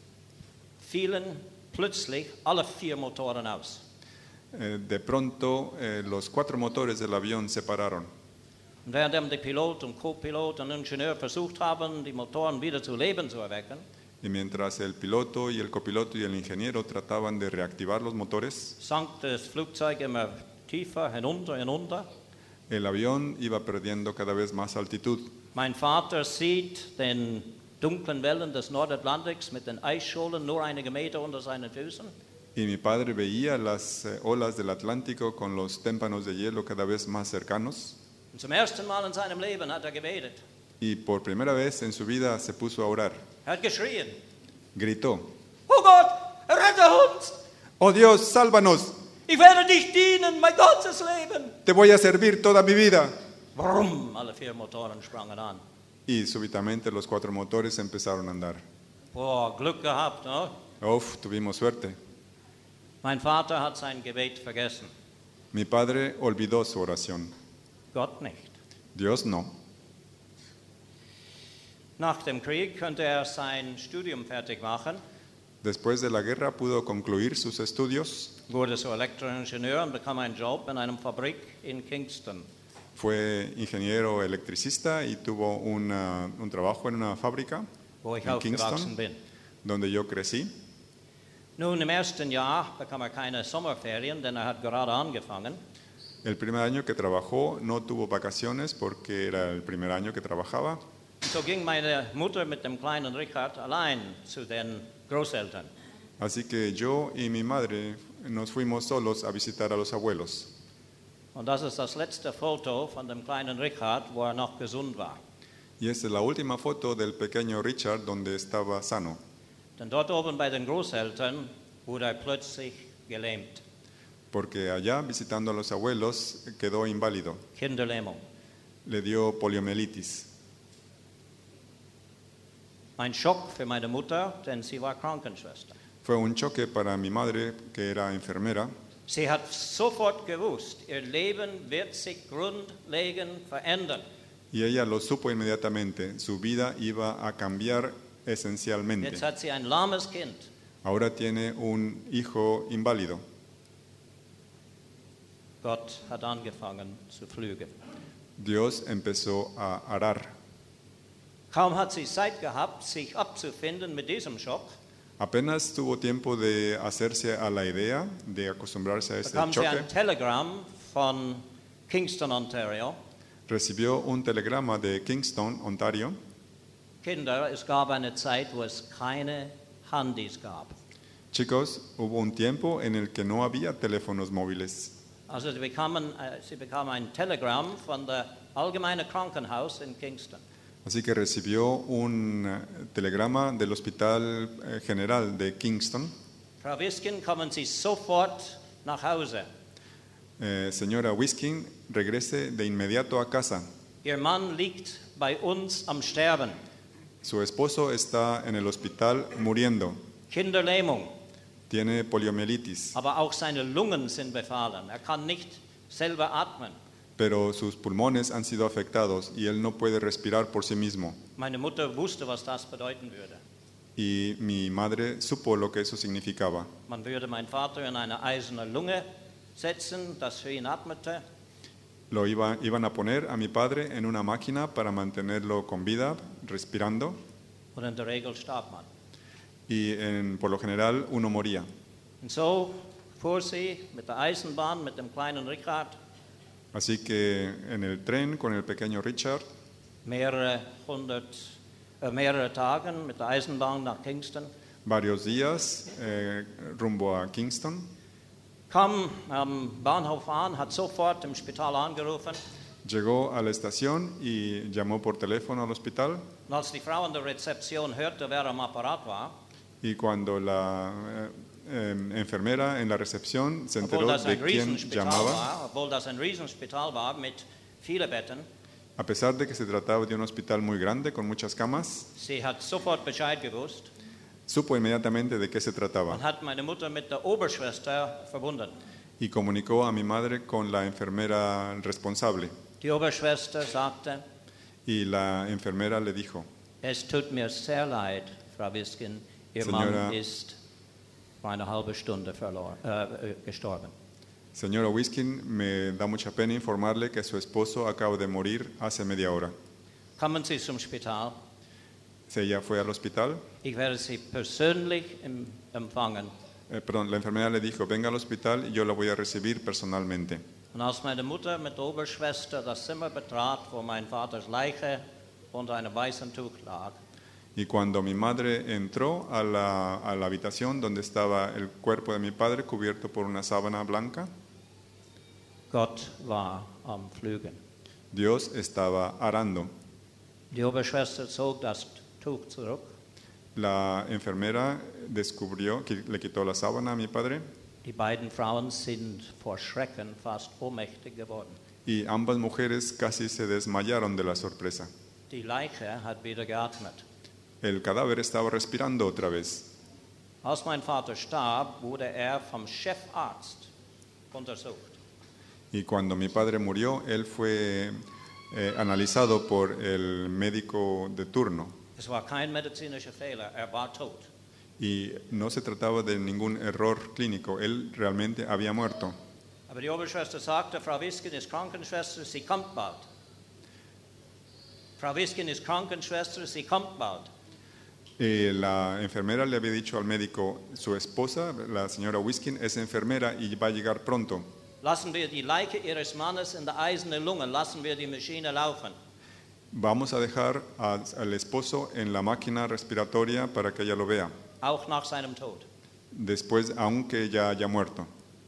fielen plötzlich alle vier Motoren aus. eh, de pronto eh, los cuatro motores del avión se pararon. Und während der Pilot und Co-Pilot und Ingenieur versucht haben, die Motoren wieder zu Leben zu erwecken, Y mientras el piloto y el copiloto y el ingeniero trataban de reactivar los motores, sank das Flugzeug immer tiefer hinunter, hinunter. el avión iba perdiendo cada vez más altitud. Mein Vater sieht den dunklen Wellen des Nordatlantiks mit den Eisschollen nur einige Meter unter seinen Füßen. Y mi padre veía las eh, olas del Atlántico con los témpanos de hielo cada vez más cercanos. Und zum ersten Mal in seinem Leben hat er gebetet. Y por primera vez en su vida se puso a orar. Er hat geschrien, Gritó, oh Gott, rette uns! ¡Oh Dios, sálvanos! Ich werde dich dienen, mein ganzes Leben! ¡Te voy a servir toda mi vida! Brumm, alle vier Motoren sprangen an. Y súbitamente los cuatro motores empezaron a andar. Boah, Glück gehabt, no? Uf, tuvimos suerte. Mein Vater hat sein Gebet vergessen. Mi padre olvidó su oración. Gott nicht. Dios no. Nach dem Krieg konnte er sein Studium fertig machen, Después de la guerra pudo concluir sus estudios. wurde so Elektroingenieur und bekam einen Job in einer Fabrik in Kingston. Fue ingeniero electricista y tuvo una- un trabajo en una fábrica Wo ich en aufgewachsen Kingston, bin. donde yo crecí. Nun, im ersten Jahr bekam er keine Sommerferien, denn er hat gerade angefangen. El primer año que trabajó no tuvo vacaciones porque era el primer año que trabajaba. So ging meine Mutter mit dem kleinen Richard allein zu den Großeltern. Así que yo y mi madre nos fuimos solos a visitar a los abuelos. Und das ist das letzte Foto von dem kleinen Richard, wo er noch gesund war. Y esta es la última foto del pequeño Richard donde estaba sano. Denn dort oben bei den Großeltern wurde er plötzlich gelähmt. Porque allá visitando a los abuelos quedó inválido. Kinderlähmung. Le dio poliomielitis. Ein Schock für meine Mutter, denn sie war Krankenschwester. Fue un choque para mi madre, que era enfermera. Sie hat sofort gewusst, ihr Leben wird sich grundlegend verändern. Y ella lo supo inmediatamente. Su vida iba a cambiar esencialmente. Jetzt hat sie ein lahmes Kind. Ahora tiene un hijo inválido. Gott hat angefangen zu pflügen. Dios empezó a arar. Kaum hat sie Zeit gehabt, sich abzufinden mit diesem Schock, Apenas tuvo tiempo de hacerse a la idea, de acostumbrarse a ese bekam sie choque. ein Telegramm von Kingston, Ontario. Recibió un telegrama de Kingston, Ontario. Kinder, es gab eine Zeit, wo es keine Handys gab. Chicos, hubo un tiempo en el que no había teléfonos móviles. Also sie bekamen, äh, sie bekamen ein Telegramm von der Allgemeine Krankenhaus in Kingston. Así que recibió un eh, telegrama del Hospital eh, General de Kingston. Frau Wiskin, kommen Sie sofort nach Hause. Eh, señora Wiskin, regrese de inmediato a casa. Ihr Mann liegt bei uns am Sterben. Su esposo está en el hospital muriendo. Kinderlähmung, Tiene poliomielitis, aber auch seine Lungen sind befallen. Er kann nicht selber atmen. pero sus pulmones han sido afectados y él no puede respirar por sí mismo. Meine Mutter wusste, was das bedeuten würde. Y mi madre supo lo que eso significaba. Man würde meinen Vater in eine eiserne Lunge setzen, das für ihn atmete. Lo iba, iban a poner a mi padre en una máquina para mantenerlo con vida, respirando, Und in der Regel starb man. y en- por lo general uno moría. Und so fuhr sie mit der Eisenbahn, mit dem kleinen Richard, Así que en el tren con el pequeño Richard, mehrere hundert, äh, mehrere Tagen mit der Eisenbahn nach Kingston, varios días eh, rumbo a Kingston, kam am Bahnhof an, hat sofort im Spital angerufen. llegó a la estación y llamó por teléfono al hospital. Und als die Frau an der Rezeption hörte, wer am Apparat war, Y cuando la eh, em, enfermera en la recepción se obwohl enteró das de ein quién Riesenspital llamaba, war, obwohl das ein Riesenspital war mit vielen Betten, a pesar de que se trataba de un hospital muy grande con muchas camas, sie hat sofort Bescheid gewusst supo inmediatamente de qué se und trataba hat meine Mutter mit der Oberschwester verbunden. y comunicó a mi madre con la enfermera responsable. Die Oberschwester sagte, Y la enfermera le dijo: es tut mir sehr leid, Frau Wiskin, Ihr Señora- Mann ist vor einer halben Stunde verloren, äh, äh, gestorben. Señora Wiskin, me da mucha pena informarle que su esposo acaba de morir hace media hora. Kommen Sie zum Spital, Ella fue al hospital. ich werde Sie persönlich em- empfangen. Eh, perdón, la enfermera le dijo: venga al hospital y yo la voy a recibir personalmente. Und als meine Mutter mit der Oberschwester das Zimmer betrat, wo mein Vaters Leiche unter einem weißen Tuch lag, Y cuando mi madre entró a la, a la habitación donde estaba el cuerpo de mi padre cubierto por una sábana blanca, Gott war am Pflügen. Dios estaba arando. Die Oberschwester zog das Tuch zurück. La enfermera descubrió, que le quitó la sábana a mi padre, Die beiden Frauen sind vor Schrecken fast ohnmächtig geworden. y ambas mujeres casi se desmayaron de la sorpresa. Die Leiche hat wieder geatmet. El cadáver estaba respirando otra vez. Als mein Vater starb, wurde er vom Chefarzt untersucht. Y cuando mi padre murió, él fue eh, analizado por el médico de turno. Es war kein medizinischer Fehler, er war tot. Y no se trataba de ningún error clínico, él realmente había muerto. Aber die Oberschwester sagte, Frau Wiskin ist Krankenschwester, sie kommt bald. Frau Wiskin ist Krankenschwester, sie kommt bald. Eh, la enfermera le había dicho al médico: su esposa, la señora Wiskin, es enfermera y va a llegar pronto. Lassen wir die Leiche ihres Mannes in der eisernen Lunge, lassen wir die Maschine laufen. Vamos a dejar a- al esposo en la máquina respiratoria para que ella lo vea, Auch nach seinem Tod. después, aunque ya haya muerto.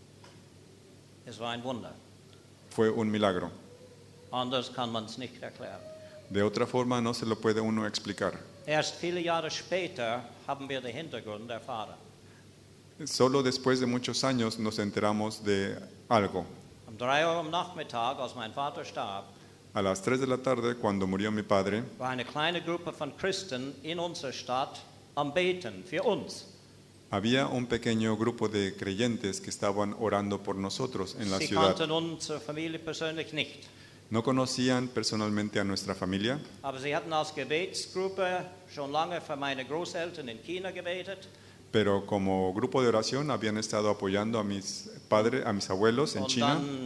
Es war ein Wunder. Fue un milagro. Anders kann man es nicht erklären. De otra forma no se lo puede uno explicar. Erst viele Jahre später haben wir den Hintergrund erfahren. Solo después de muchos años nos enteramos de algo. Um drei Uhr am Nachmittag, als mein Vater starb, A las tres de la tarde, cuando murió mi padre, war eine kleine Gruppe von Christen in unserer Stadt am Beten für uns. había un pequeño grupo de creyentes que estaban orando por nosotros en la Sie ciudad. kannten unsere Familie persönlich nicht, No conocían personalmente a nuestra familia, aber sie hatten als Gebetsgruppe schon lange für meine Großeltern in China gebetet pero como grupo de oración habían estado apoyando a mis padres, a mis abuelos en und China dann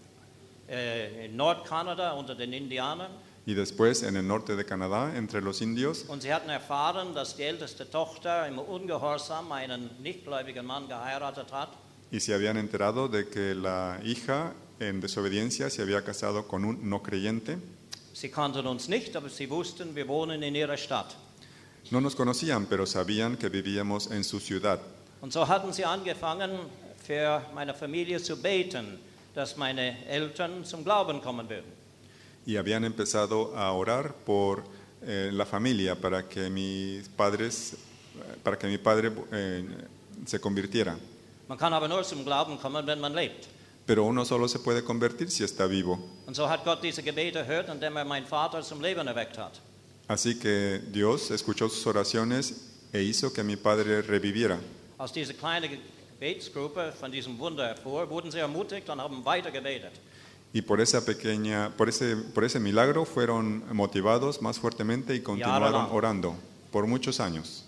äh, in Nordkanada unter den Indianern. y después en el norte de Canadá entre los indios. Und sie hatten erfahren, dass die älteste Tochter im Ungehorsam einen nichtgläubigen Mann geheiratet hat. Y se habían enterado de que la hija en desobediencia se había casado con un no creyente. Sie kannten uns nicht, aber sie wussten, wir wohnen in ihrer Stadt. No nos conocían, pero sabían que vivíamos en su ciudad. Und so hatten sie angefangen, für meine Familie zu beten, dass meine Eltern zum Glauben kommen würden. Y habían empezado a orar por eh, la familia para que mis padres, para que mi padre eh, se convirtiera. Man kann aber nur zum Glauben kommen, wenn man lebt. Pero uno solo se puede convertir si está vivo. Und so hat Gott diese Gebete erhört, indem er meinen Vater zum Leben erweckt hat. Así que Dios escuchó sus oraciones e hizo que mi padre reviviera. Aus dieser kleinen Gebetsgruppe von diesem Wunder hervor wurden sie ermutigt und haben weiter gebetet. Y por esa pequeña, por ese, por ese milagro fueron motivados más fuertemente y continuaron Jahrelang. orando por muchos años.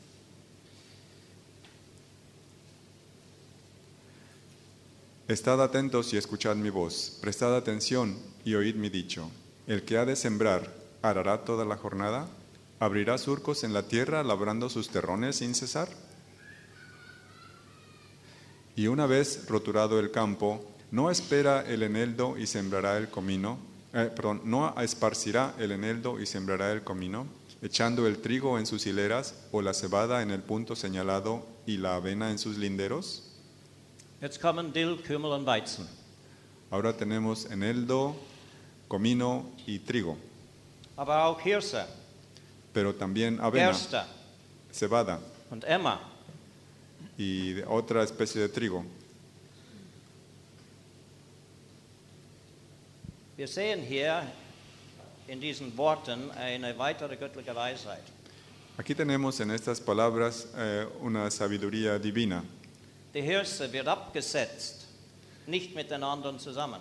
Estad atentos y escuchad mi voz, prestad atención y oíd mi dicho. El que ha de sembrar, arará toda la jornada, abrirá surcos en la tierra, labrando sus terrones sin cesar. Y una vez roturado el campo, no espera el eneldo y sembrará el comino, eh, perdón, no esparcirá el eneldo y sembrará el comino, echando el trigo en sus hileras o la cebada en el punto señalado y la avena en sus linderos. Jetzt kommen Dill, Kümmel und Weizen. Ahora tenemos eneldo, comino y trigo, Aber auch Hirse, pero también avena, Gerste cebada und Emmer. y otra especie de trigo. Wir sehen hier in diesen Worten eine weitere göttliche Weisheit. Aquí tenemos en estas palabras eh, una sabiduría divina. Die Hirse wird abgesetzt, nicht mit den anderen zusammen.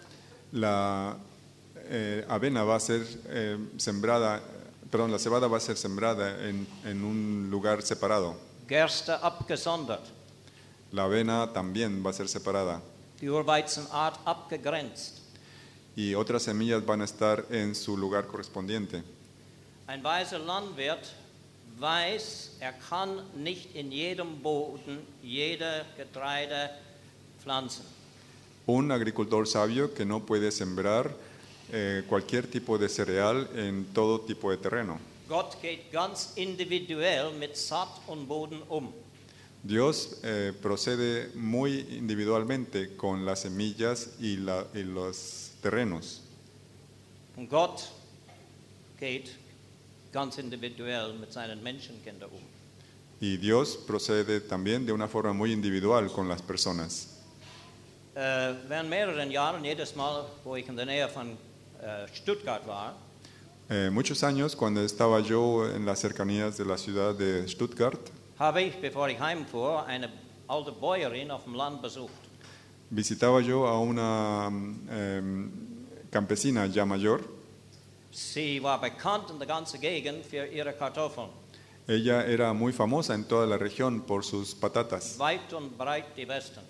La eh, avena va a ser eh, sembrada, perdón, la cebada va a ser sembrada en, en un lugar separado. Gerste abgesondert, La avena también va a ser separada. die Urweizenart abgegrenzt. Y otras semillas van a estar en su lugar correspondiente. Ein weiser Landwirt weiß, er kann nicht in jedem Boden jede Getreide pflanzen. Un agricultor sabio que no puede sembrar eh, cualquier tipo de cereal en todo tipo de terreno. Gott geht ganz individuell mit Saat und Boden um. Dios eh, procede muy individualmente con las semillas y, la, y los terrenos. Und Gott geht ganz individuell mit seinen Menschenkindern um. Y Dios procede también de una forma muy individual con las personas. Äh, während mehreren Jahren, jedes Mal, wo ich in der Nähe von äh, Stuttgart war, Eh, muchos años, cuando estaba yo en las cercanías de la ciudad de Stuttgart, habe ich, bevor ich heimfuhr, eine alte Bäuerin auf dem Land besucht. visitaba yo a una eh, campesina ya mayor. Sie war bekannt in der ganzen Gegend für ihre Kartoffeln. Ella era muy famosa en toda la región por sus patatas, Weit und breit die besten.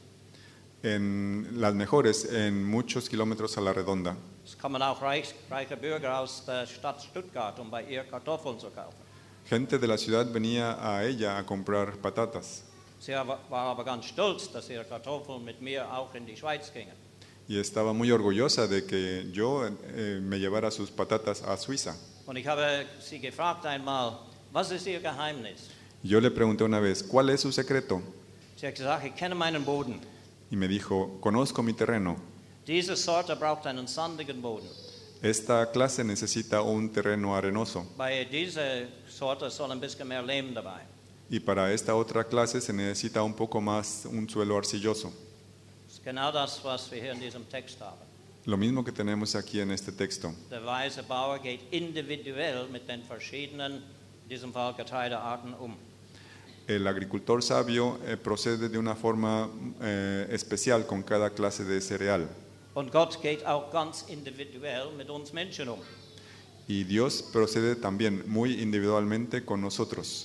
en las mejores en muchos kilómetros a la redonda. Es kommen auch reich, reiche Bürger aus der Stadt Stuttgart, um bei ihr Kartoffeln zu kaufen. Gente de la ciudad venía a ella a comprar patatas Sie war aber ganz stolz, dass ihre Kartoffeln mit mir auch in die Schweiz gingen. y estaba muy orgullosa de que yo eh, me llevara sus patatas a Suiza. Und ich habe sie gefragt einmal, was ist ihr Geheimnis? Yo le pregunté una vez, ¿cuál es su secreto? Sie hat gesagt, ich kenne meinen Boden. Y me dijo, conozco mi terreno. Diese Sorte braucht einen sandigen Boden. Esta clase necesita un terreno arenoso Bei dieser Sorte soll ein bisschen mehr Lehm dabei. y para esta otra clase se necesita un poco más un suelo arcilloso. Das ist genau das, was wir hier in diesem Text haben. Lo mismo que tenemos aquí en este texto. Der weise Bauer geht individuell mit den verschiedenen, in diesem Fall Getreidearten, um. El agricultor sabio eh, procede de una forma eh, especial con cada clase de cereal. Und Gott geht auch ganz individuell mit uns Menschen um. Y Dios procede también muy individualmente con nosotros.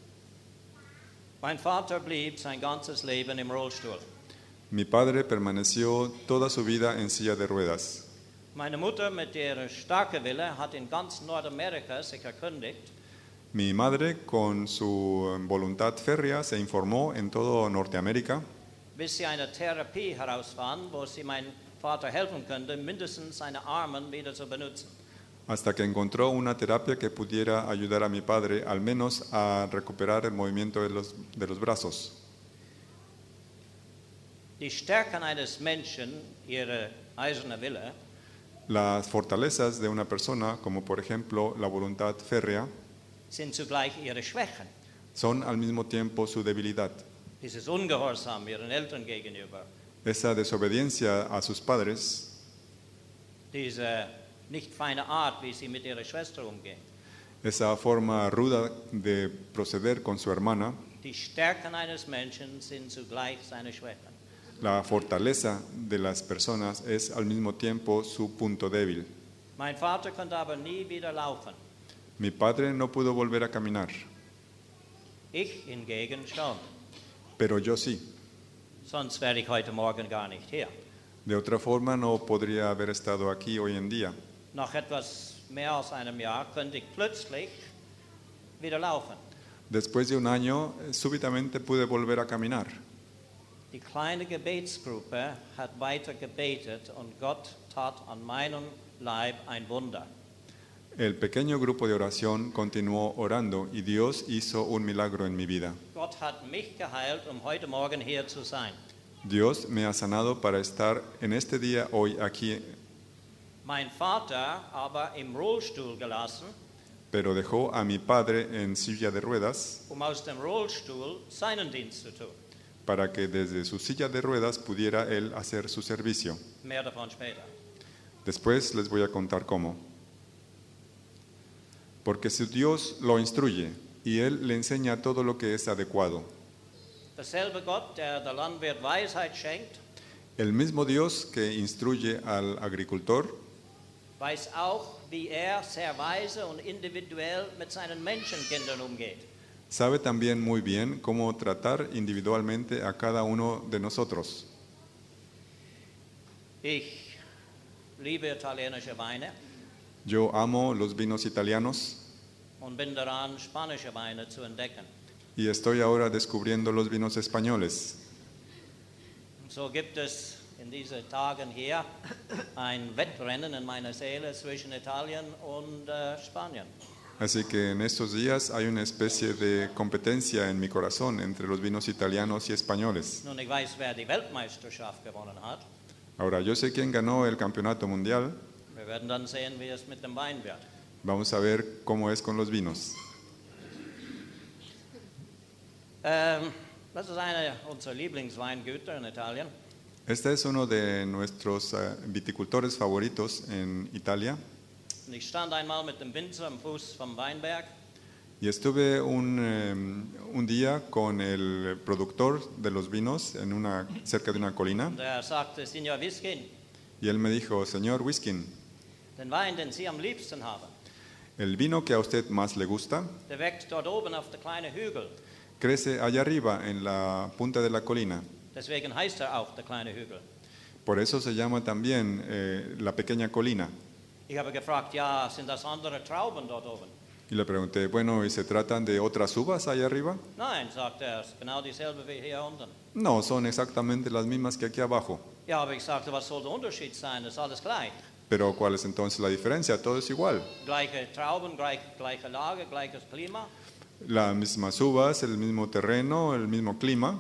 Mein Vater blieb sein ganzes Leben im Rollstuhl. Mi padre permaneció toda su vida en silla de ruedas. Meine Mutter mit ihrer starken Wille hat in ganz Nordamerika sich erkundigt, Mi madre, con su voluntad férrea, se informó en todo Norteamérica bis sie eine Therapie herausfand, wo sie meinem Vater helfen könnte, mindestens seine Arme wieder zu benutzen. hasta que encontró una terapia que pudiera ayudar a mi padre al menos a recuperar el movimiento de los, de los brazos. Die Stärken eines Menschen, ihre eiserne Wille, Las fortalezas de una persona, como por ejemplo la voluntad férrea, sind zugleich ihre Schwächen. son al mismo tiempo su debilidad. Dieses Ungehorsam ihren Eltern gegenüber, Esa desobediencia a sus padres, diese nicht feine Art, wie sie mit ihrer Schwester umgehen. esa forma ruda de proceder con su hermana, Die Stärken eines Menschen sind zugleich seine Schwächen. la fortaleza de las personas es al mismo tiempo su punto débil. Mein Vater konnte aber nie wieder laufen. Mi padre no pudo volver a caminar, Ich hingegen schon. pero yo sí. Sonst wäre ich heute Morgen gar nicht hier. De otra forma no podría haber estado aquí hoy en día. Nach etwas mehr als einem Jahr konnte ich plötzlich wieder laufen. Después de un año, eh, súbitamente pude volver a caminar. Die kleine Gebetsgruppe hat weiter gebetet und Gott tat an meinem Leib ein Wunder. El pequeño grupo de oración continuó orando y Dios hizo un milagro en mi vida. Gott hat mich geheilt, um heute Morgen hier zu sein. Dios me ha sanado para estar en este día hoy aquí, Mein Vater aber im Rollstuhl gelassen, pero dejó a mi padre en silla de ruedas um aus dem Rollstuhl seinen Dienst zu tun. para que desde su silla de ruedas pudiera él hacer su servicio. Mehr davon später. Después les voy a contar cómo. Porque si Dios lo instruye y él le enseña todo lo que es adecuado. Derselbe Gott, der der Landwirt Weisheit schenkt, El mismo Dios que instruye al agricultor weiß auch, wie er sehr weise und individuell mit seinen Menschenkindern umgeht. sabe también muy bien cómo tratar individualmente a cada uno de nosotros. Ich liebe italienische Weine Yo amo los vinos italianos und bin daran, spanische Weine zu entdecken. y estoy ahora descubriendo los vinos españoles. Und so gibt es in diesen Tagen hier ein Wettrennen in meiner Seele zwischen Italien und äh, Spanien. Así que en estos días hay una especie de competencia en mi corazón entre los vinos italianos y españoles. Nun, ich weiß, wer die Weltmeisterschaft gewonnen hat. Ahora, yo sé quién ganó el campeonato mundial. Wir werden dann sehen, wie es mit dem Wein wird. Vamos a ver cómo es con los vinos. Ähm, das ist einer unserer Lieblingsweingüter in Italien. Este es uno de nuestros eh, viticultores favoritos en Italia. Und ich stand einmal mit dem Winzer am Fuß vom Weinberg Y estuve un, eh, un día con el productor de los vinos en una, cerca de una colina. und er sagte, Signor Wiskin, Y él me dijo, señor Whiskin, den Wein, den Sie am liebsten haben, el vino que a usted más le gusta der wächst dort oben auf der kleinen Hügel. crece allá arriba en la punta de la colina. Deswegen heißt er auch der kleine Hügel. Por eso se llama también eh, la pequeña colina. Ich habe gefragt, ja, sind das andere Trauben dort oben? Y le pregunté, bueno, ¿y se tratan de otras uvas allá arriba? Nein, sagt er, es ist genau dieselbe wie hier unten. No, son exactamente las mismas que aquí abajo. Ja, aber ich sagte, was soll der Unterschied sein? Das ist alles gleich. Pero ¿cuál es entonces la diferencia? Todo es igual. Gleiche Trauben, gleich, gleiche Lage, gleiches Klima. Las mismas uvas, el mismo terreno, el mismo clima.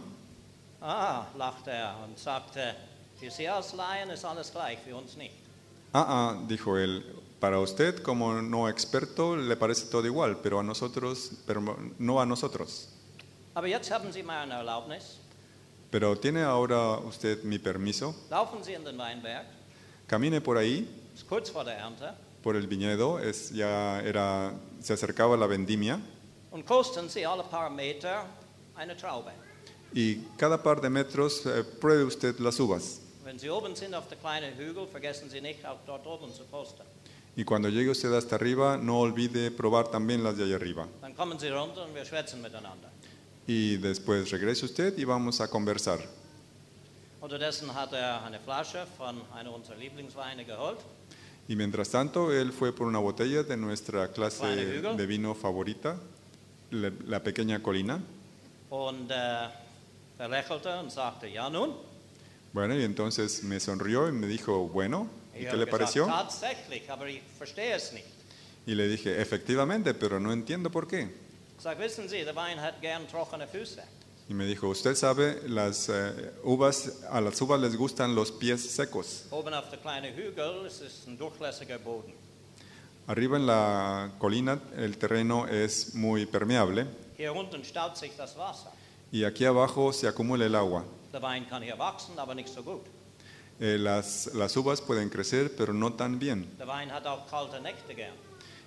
Ah, lachte er und sagte, für Sie als Laien ist alles gleich, für uns nicht. Ah, ah, dijo él, para usted como no experto le parece todo igual, pero a nosotros, pero no a nosotros. Aber jetzt haben Sie meine Erlaubnis. Pero ¿tiene ahora usted mi permiso? Laufen Sie in den Weinberg, Camine por ahí, es ist kurz vor der Ernte, por el viñedo, es, ya era, se acercaba la vendimia, und kosten Sie alle paar Meter eine Traube. y cada par de metros eh, pruebe usted las uvas. Wenn Sie oben sind auf der kleinen Hügel, vergessen Sie nicht, auch dort oben zu posten. Y cuando llegue usted hasta arriba, no olvide probar también las de allá arriba. Dann kommen Sie runter und wir schwätzen miteinander. Y después regrese usted y vamos a conversar. Unterdessen hat er eine Flasche von einer unserer Lieblingsweine geholt. Y mientras tanto, él fue por una botella de nuestra clase Kleine Hügel. de vino favorita, la, la pequeña colina. Und äh, er lächelte und sagte, ja nun. Bueno, y entonces me sonrió y me dijo, bueno, ¿y Ich qué habe le gesagt, pareció? tatsächlich, aber ich verstehe es nicht. Y le dije, efectivamente, pero no entiendo por qué. Ich sage, wissen Sie, der Wein hat gern trockene Füße. Y me dijo, usted sabe, las eh, uvas, a las uvas les gustan los pies secos. Oben auf der kleinen Hügel ist es ein durchlässiger Boden. Arriba en la colina el terreno es muy permeable Hier unten staut sich das Wasser. y aquí abajo se acumula el agua. Der Wein kann hier wachsen, aber nicht so gut. Eh, las, las uvas pueden crecer, pero no tan bien. Der Wein hat auch kalte Nächte gern.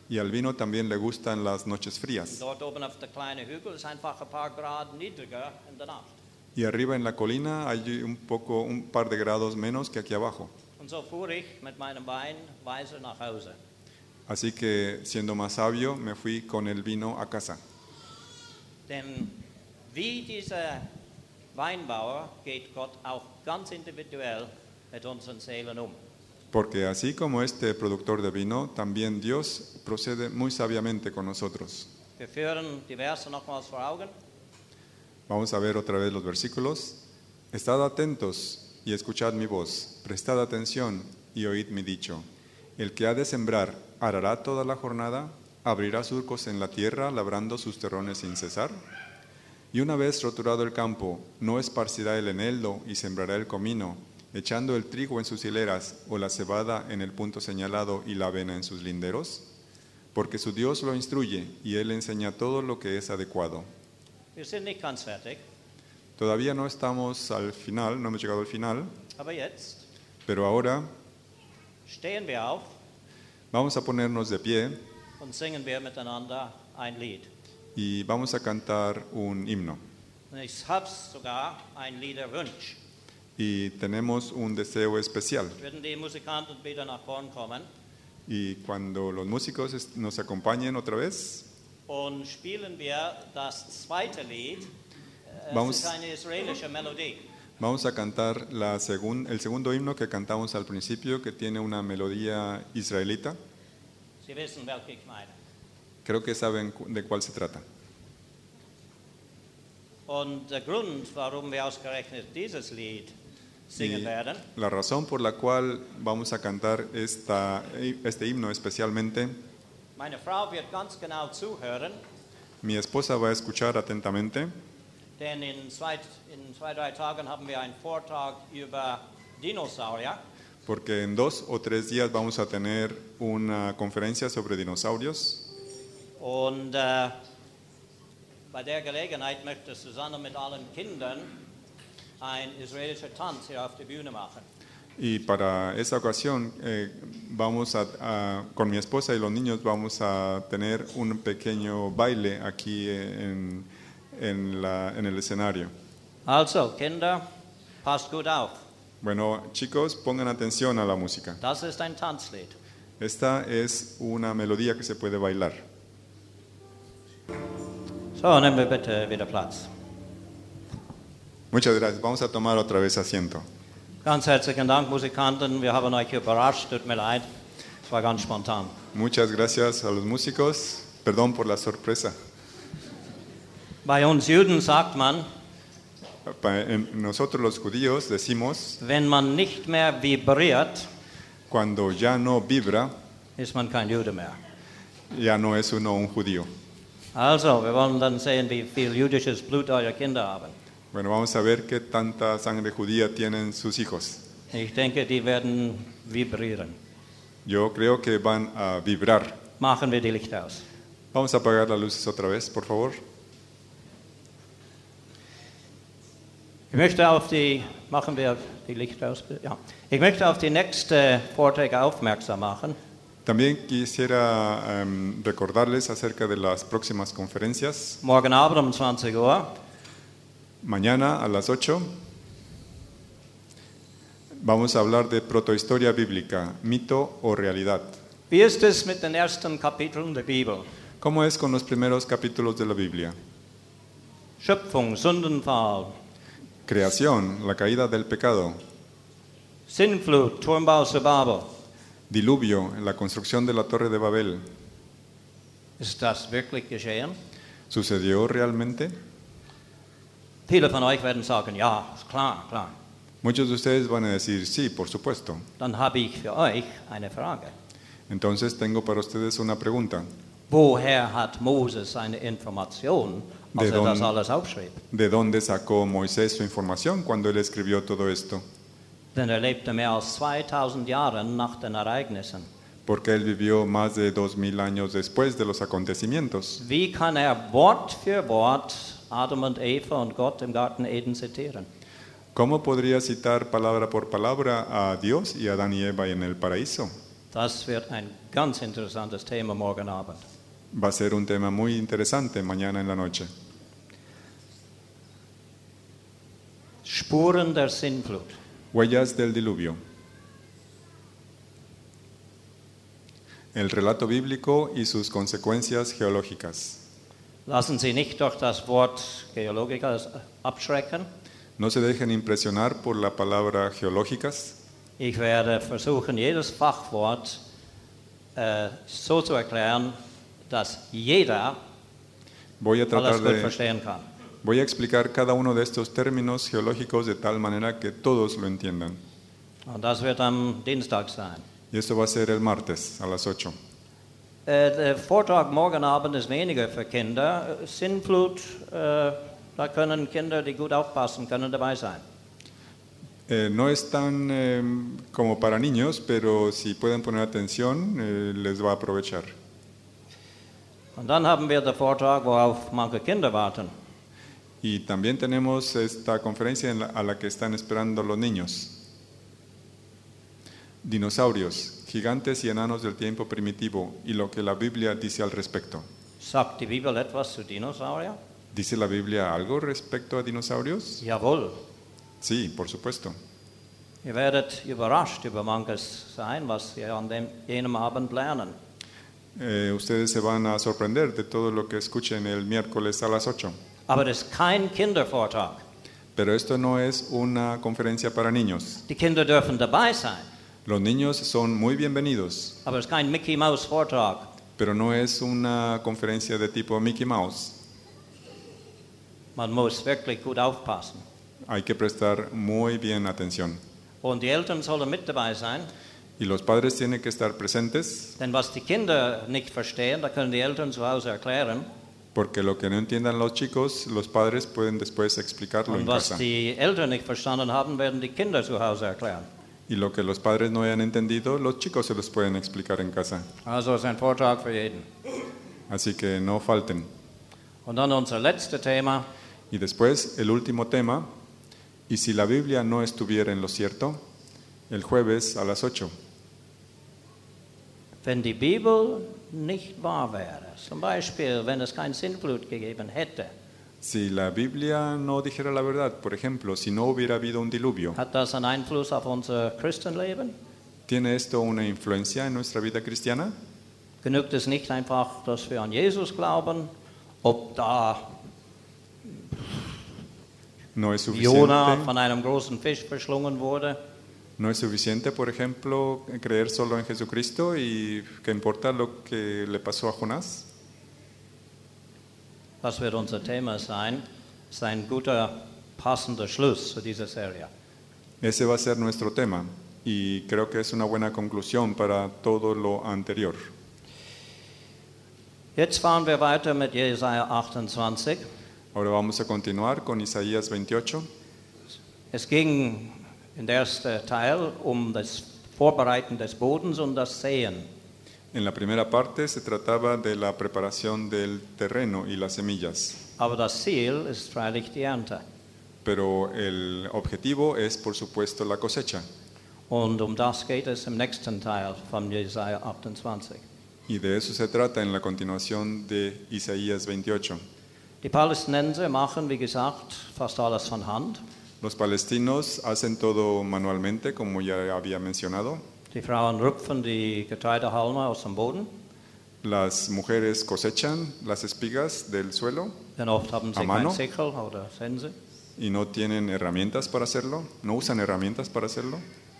Y al vino también le gustan las noches frías. Dort oben auf der kleinen Hügel ist einfach ein paar Grad niedriger in der Nacht. Y arriba en la colina hay un poco, un par de grados menos que aquí abajo. Und so fuhr ich mit meinem Wein weise nach Hause. Así que, siendo más sabio, me fui con el vino a casa. Denn wie dieser Weinbauer geht Gott auch ganz individuell mit unseren Seelen um. Porque así como este productor de vino, también Dios procede muy sabiamente con nosotros. Wir führen die Verse nochmals vor Augen. Vamos a ver otra vez los versículos. Estad atentos y escuchad mi voz, prestad atención y oíd mi dicho. El que ha de sembrar arará toda la jornada, abrirá surcos en la tierra, labrando sus terrones sin cesar. Y una vez roturado el campo, no esparcirá el eneldo y sembrará el comino, echando el trigo en sus hileras o la cebada en el punto señalado y la avena en sus linderos, porque su Dios lo instruye y él enseña todo lo que es adecuado. Wir sind nicht ganz fertig, Todavía no estamos al final, no hemos llegado al final, aber jetzt pero ahora stehen wir auf vamos a ponernos de pie und singen wir miteinander ein Lied. y vamos a cantar un himno. Und ich habe sogar ein Liederwunsch. Y tenemos un deseo especial. Würden die Musikanten wieder nach vorn kommen Y cuando los músicos est- nos acompañen otra vez, und spielen wir das zweite Lied. Äh, Vamos- Es ist eine israelische Melodie. vamos a cantar la segun- el segundo himno que cantamos al principio, que tiene una melodía israelita. Sie wissen, welche ich meine. Creo que saben cu- de cuál se trata. Und der Grund, warum wir ausgerechnet dieses Lied singen Y werden, la razón por la cual vamos a cantar esta, este himno especialmente, meine Frau wird ganz genau zuhören, mi esposa va a escuchar atentamente, denn in zwei, in zwei, drei Tagen haben wir einen Vortrag über Dinosaurier. porque en dos o tres días vamos a tener una conferencia sobre dinosaurios. Und äh, bei der Gelegenheit möchte Susanne mit allen Kindern ein israelischer Tanz hier auf der Bühne machen. Y para esa ocasión eh, vamos a, a- con mi esposa y los niños vamos a tener un pequeño baile aquí en, en, la- en el escenario. Also, Kinder, passt gut auf. Bueno, chicos, pongan atención a la música. Das ist ein Tanzlied. Esta es una melodía que se puede bailar. So, nehmen wir bitte wieder Platz. Muchas gracias. Vamos a tomar otra vez asiento. Ganz herzlichen Dank, Musikanten. Wir haben euch überrascht. Tut mir leid. Es war ganz spontan. Muchas gracias a los músicos. Perdón por la sorpresa. Bei uns Juden sagt man, Pa- en- Nosotros los judíos decimos, wenn man nicht mehr vibriert, cuando ya no vibra, ist man kein Jude mehr. ya no es uno un judío. Also, wir wollen dann sehen, wie viel jüdisches Blut eure Kinder haben. Bueno, vamos a ver qué tanta sangre judía tienen sus hijos. Ich denke, die werden vibrieren. Yo creo que van a vibrar. Machen wir die Lichter aus. Vamos a apagar las luces otra vez, por favor. Ich möchte auf die, machen wir die Lichter aus? Ja. Ich möchte auf die nächste Vorträge aufmerksam machen. También quisiera em, recordarles acerca de las próximas conferencias. Morgen Abend um zwanzig Uhr. Mañana a las ocho vamos a hablar de protohistoria bíblica, mito o realidad. Wie ist es mit den ersten Kapiteln der Bibel? ¿Cómo es con los primeros capítulos de la Biblia? Schöpfung, Sündenfall, Creación, la caída del pecado, Sintflut, Turmbau zu Babel. diluvio, la construcción de la Torre de Babel. Ist das wirklich geschehen? ¿Sucedió realmente? Viele von euch werden sagen, ja, ist klar, klar. Muchos de ustedes van a decir, sí, por supuesto. Dann habe ich für euch eine Frage. Entonces tengo para ustedes una pregunta. Woher hat Moses seine Information, als De er das don- alles aufschrieb? ¿De dónde sacó Moisés su información cuando él escribió todo esto? Denn er lebte mehr als zweitausend Jahre nach den Ereignissen. Porque él vivió más de dos mil años después de los acontecimientos. Wie kann er Wort für Wort Adam und Eva und Gott im Garten Eden zitieren? ¿Cómo podría citar palabra por palabra a Dios y a Adán y Eva en el paraíso? Das wird ein ganz interessantes Thema morgen Abend. Va a ser un tema muy interesante mañana en la noche. Spuren der Sintflut. Huellas del diluvio. El relato bíblico y sus consecuencias geológicas. Lassen Sie nicht durch das Wort Geologiker abschrecken. No se dejen impresionar por la palabra geológicas. Ich werde versuchen, jedes Fachwort äh, so zu erklären, dass jeder Voy a tratar alles gut de, verstehen kann. voy a explicar cada uno de estos términos geológicos de tal manera que todos lo entiendan. Und das wird am Dienstag sein. Y esto va a ser el martes a las ocho. Äh, der Vortrag morgen Abend ist weniger für Kinder. Äh, Sintflut, äh, da können Kinder, die gut aufpassen, können dabei sein. Eh, no es tan eh, como para niños, pero si pueden poner atención, eh, les va a aprovechar. Und dann haben wir den Vortrag, worauf manche Kinder warten. Y también tenemos esta conferencia en la- a la que están esperando los niños. Dinosaurios, gigantes y enanos del tiempo primitivo y lo que la Biblia dice al respecto. Sagt die Bibel etwas zu Dinosauriern? ¿Dice la Biblia algo respecto a dinosaurios? Jawohl. Sí, por supuesto. Ihr werdet überrascht über manches sein, was wir an dem, jenem Abend lernen. Eh, ustedes se van a sorprender de todo lo que escuchen el miércoles a las ocho. Aber das ist kein Kindervortrag. Pero esto no es una conferencia para niños. Die Kinder dürfen dabei sein, Los niños son muy bienvenidos, aber es ist kein Mickey Mouse Vortrag. pero no es una conferencia de tipo Mickey Mouse. Man muss wirklich gut aufpassen. Hay que prestar muy bien atención. Und die Eltern sollen mit dabei sein, Y los padres tienen que estar presentes, denn was die Kinder nicht verstehen, da können die Eltern zu Hause erklären. porque lo que no entiendan los chicos, los padres pueden después explicarlo en Und was casa. die Eltern nicht verstanden haben, werden die Kinder zu Hause erklären. Y lo que los padres no hayan entendido, los chicos se los pueden explicar en casa. Also es ist ein Vortrag für jeden. Así que no falten. Und dann unser letztes Thema, Y después, el último tema, y si la Biblia no estuviera en lo cierto, el jueves a las ocho. wenn die Bibel nicht wahr wäre, zum Beispiel, wenn es kein Sintflut gegeben hätte, Si la Biblia no dijera la verdad, por ejemplo, si no hubiera habido un diluvio, hat das einen Einfluss auf unser Christenleben? ¿tiene esto una influencia en nuestra vida cristiana? Genügt es nicht einfach, dass wir an Jesus glauben, ob da No es Jona suficiente, von einem großen Fisch verschlungen wurde? no es suficiente, por ejemplo, creer solo en Jesucristo y que importa lo que le pasó a Jonás. Das wird unser Thema sein. Das ist ein guter, passender Schluss zu dieser Serie. Ese va a ser nuestro tema y creo que es una buena conclusión para todo lo anterior. Jetzt fahren wir weiter mit Jesaja achtundzwanzig. Ahora vamos a continuar con Isaías veintiocho. Es ging in der ersten Teil um das Vorbereiten des Bodens und das Säen. En la primera parte se trataba de la preparación del terreno y las semillas, Aber das Ziel ist freilich die Ernte. pero el objetivo es, por supuesto, la cosecha. Und um das geht es im nächsten Teil von Jesaja achtundzwanzig. Y de eso se trata en la continuación de Isaías veintiocho. Die Palästinenser machen, wie gesagt, fast alles von Hand. Los palestinos hacen todo manualmente, como ya había mencionado. Die Frauen rupfen die Getreidehalme aus dem Boden, Las mujeres cosechan las espigas del suelo denn oft haben sie A mano? kein Sichel oder Sense. y no tienen herramientas para hacerlo, no usan herramientas para hacerlo.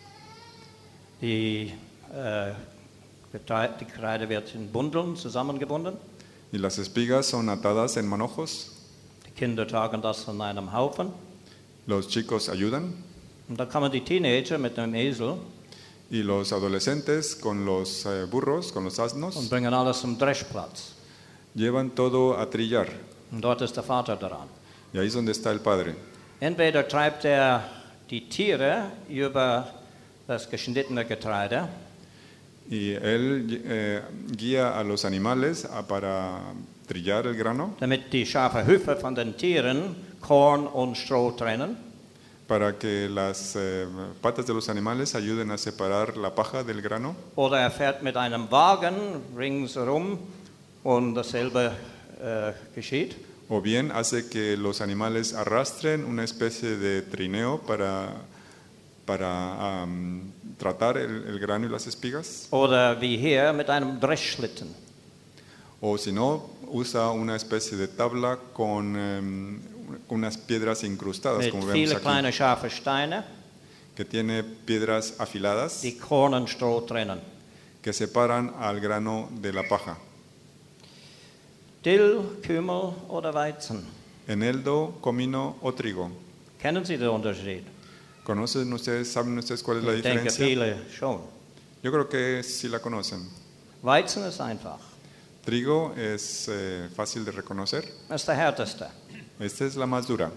Die, äh, Getreide, die Getreide wird in Bundeln zusammengebunden. Y las espigas son atadas en manojos. Die Kinder tragen das an einem Haufen. Los chicos ayudan Und dann kommen die Teenager mit einem Esel y los adolescentes con los eh, burros, con los asnos, und bringen alles zum Dreschplatz. llevan todo a trillar. Und dort ist der Vater dran. Y ahí es donde está el padre. Entweder treibt er die Tiere über das geschnittene Getreide Y él eh, guía a los animales a- para trillar el grano, damit die scharfe Hüfe von den Tieren Korn und Stroh trennen. para que las eh, patas de los animales ayuden a separar la paja del grano. Oder er fährt mit einem Wagen ringsherum und dasselbe äh, geschieht. O bien hace que los animales arrastren una especie de trineo para, para um, tratar el, el grano y las espigas. Oder wie hier mit einem Dreschschlitten. O si no, usa una especie de tabla con um, unas piedras incrustadas, Mit como vemos viele aquí, kleine scharfe Steine, que tiene piedras afiladas die Korn und Stroh trennen. que separan al grano de la paja. Dill, Kümmel oder Weizen. Eneldo, comino o trigo. Kennen Sie den Unterschied? ¿Conocen ustedes, saben ustedes cuál es la Ich denke, diferencia? viele schon. Yo creo que sí la conocen. Weizen ist einfach. Trigo es eh, fácil de reconocer. Das ist der härteste. Esta es la más dura.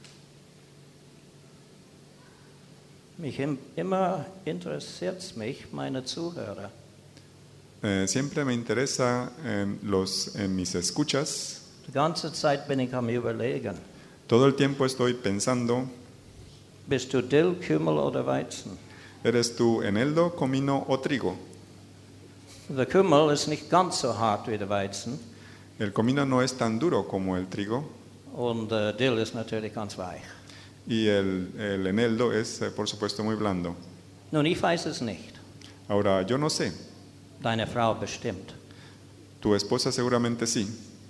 Mich im, immer interessiert mich, meine Zuhörer. Eh, siempre me interesa eh, los, eh, mis escuchas. Die ganze Zeit bin ich am Überlegen. Todo el tiempo estoy pensando, Bist du Dill, Kümmel oder Weizen? ¿eres tú eneldo, comino o trigo? Der Kümmel ist nicht ganz so hart wie der Weizen El comino no es tan duro como el trigo und äh, Dill ist natürlich ganz weich. y el, el eneldo es, eh, por supuesto, muy blando. Nun, ich weiß es nicht. Ahora, yo no sé, Deine Frau bestimmt. tu esposa seguramente sí.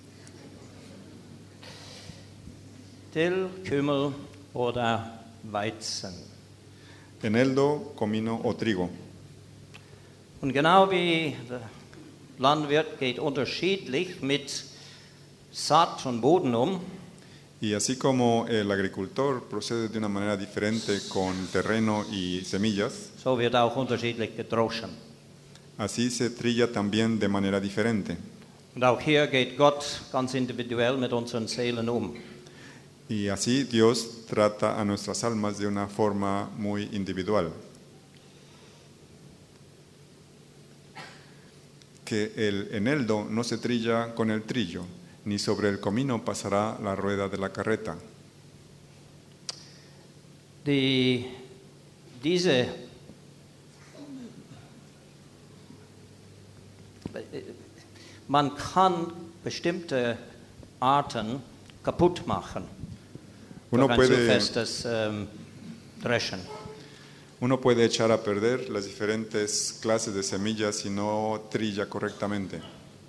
Dill, Kümmel oder Weizen. Eneldo, comino o trigo. Und genau wie der Landwirt geht unterschiedlich mit Saat und Boden um, Y así como el agricultor procede de una manera diferente con terreno y semillas, so wird auch unterschiedlich gedroschen. así se trilla también de manera diferente. Und auch hier geht Gott ganz individuell mit unseren Seelen um. Y así Dios trata a nuestras almas de una forma muy individual. Que el eneldo no se trilla con el trillo, ni sobre el comino pasará la rueda de la carreta. Die, diese man kann bestimmte Arten kaputt machen Uno durch ein puede, zu festes ähm, Dreschen. uno puede echar a perder las diferentes clases de semillas si no trilla correctamente.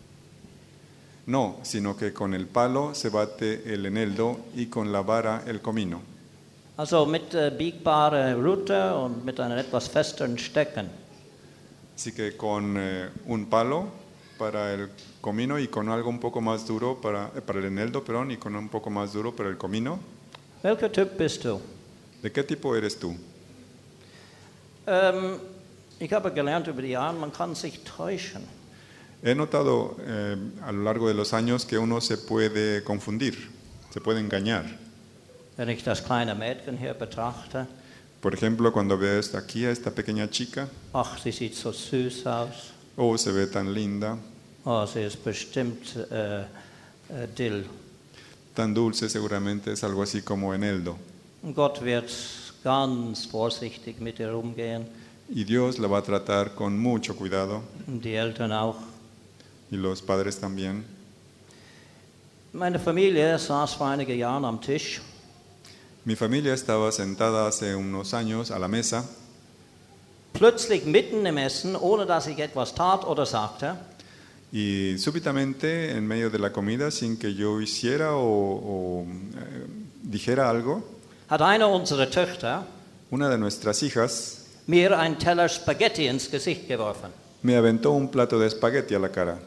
No, sino que con el palo se bate el eneldo y con la vara el comino. Also mit äh, biegbarer Rute und mit einem etwas festeren Stecken. Así que con eh, un palo para el comino y con algo un poco más duro para, eh, para el eneldo, perdón, y con un poco más duro para el comino. Welcher Typ bist du? ¿De qué tipo eres tú? Ähm, ich habe gelernt über die Jahre, man kann sich täuschen. He notado eh, a lo largo de los años que uno se puede confundir, se puede engañar. Wenn ich das kleine Mädchen hier betrachte, Por ejemplo, cuando veo esta aquí, a esta pequeña chica, ach, sie sieht so süß aus. oh, se ve tan linda, Oh, sie ist bestimmt äh, äh, Dill. tan dulce, seguramente es algo así como eneldo. Und Gott wird ganz vorsichtig mit ihr umgehen. Y Dios la va a tratar con mucho cuidado, Und die Eltern auch. y los padres también. Meine Familie saß vor einigen Jahren am Tisch. Mi familia estaba sentada hace unos años a la mesa Plötzlich mitten im Essen, ohne dass ich etwas tat oder sagte, y súbitamente en medio de la comida, sin que yo hiciera o, o, eh, dijera algo, hat eine unserer Töchter una de nuestras hijas mir einen Teller Spaghetti ins Gesicht geworfen. me aventó un plato de espagueti a la cara.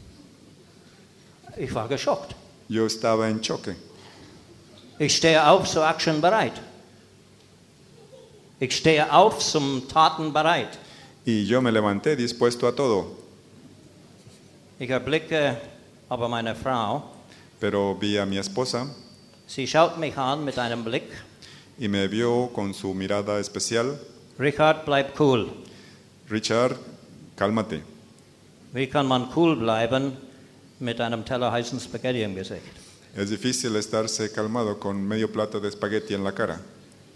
Ich war geschockt. Yo estaba en choque. Ich stehe auf zur Action bereit. Ich stehe auf zum Taten bereit. Y yo me levanté dispuesto a todo, Ich erblicke aber meine Frau. pero vi a mi esposa Sie schaut mich an mit einem Blick. y me vio con su mirada especial. Richard, bleib cool. Richard, cálmate. Wie kann man cool bleiben mit einem Teller heißen Spaghetti im Gesicht? Es difícil estarse calmado con medio plato de espagueti en la cara.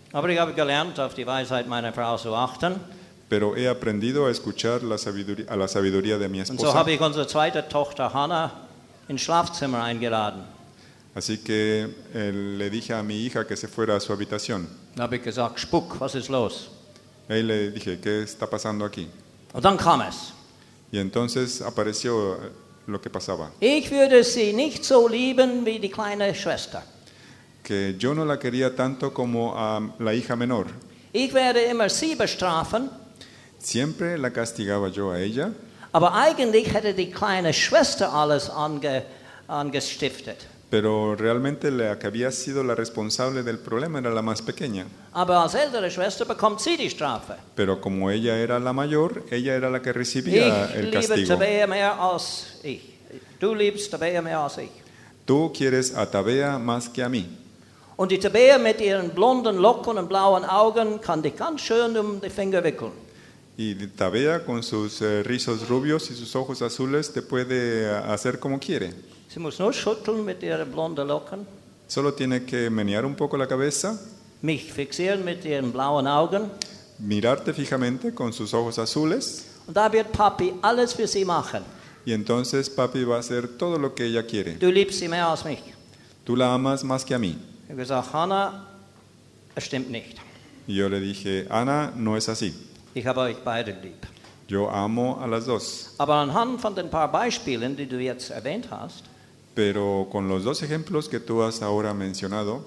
Aber ich habe gelernt, auf die Weisheit meiner Frau zu achten. pero he aprendido a escuchar la sabiduría, a la sabiduría de mi Und so esposa. habe ich unsere zweite Tochter Hannah ins Schlafzimmer eingeladen. Así que eh, le dije a mi hija que se fuera a su habitación. Da habe ich gesagt, Spuck, was ist los? Ahí le dije, ¿qué está pasando aquí? Und dann kam es. Y entonces apareció eh, lo que pasaba. Ich würde sie nicht so lieben wie die kleine Schwester. Que yo no la quería tanto como a la hija menor. Ich werde immer sie bestrafen, Siempre la castigaba yo a ella, aber eigentlich hätte die kleine Schwester alles ange, angestiftet. pero realmente la que había sido la responsable del problema era la más pequeña. Aber als ältere Schwester bekommt sie die Strafe. Pero como ella era la mayor, ella era la que recibía Ich el liebe castigo. Tabea mehr als ich. Du liebst Tabea mehr als ich. Tú quieres a Tabea más que a mí. Und die Tabea mit ihren blonden Locken und blauen Augen kann dich ganz schön um die Finger wickeln. Y Tabea con sus eh, rizos rubios y sus ojos azules te puede eh, hacer como quiere. Sie muss nur schütteln mit ihren blonden Locken, Solo tiene que menear un poco la cabeza, mich fixieren mit ihren blauen Augen mirarte fijamente con sus ojos azules und da wird Papi alles für sie machen. y entonces papi va a hacer todo lo que ella quiere. Du liebst sie mehr als mich. Tú la amas más que a mí. Ich habe gesagt, Hannah, es stimmt nicht. Y yo le dije, Ana, no es así. Ich habe euch beide lieb. Yo amo a las dos. Aber anhand von den paar Beispielen, die du jetzt erwähnt hast, Pero con los dos ejemplos que tú has ahora mencionado,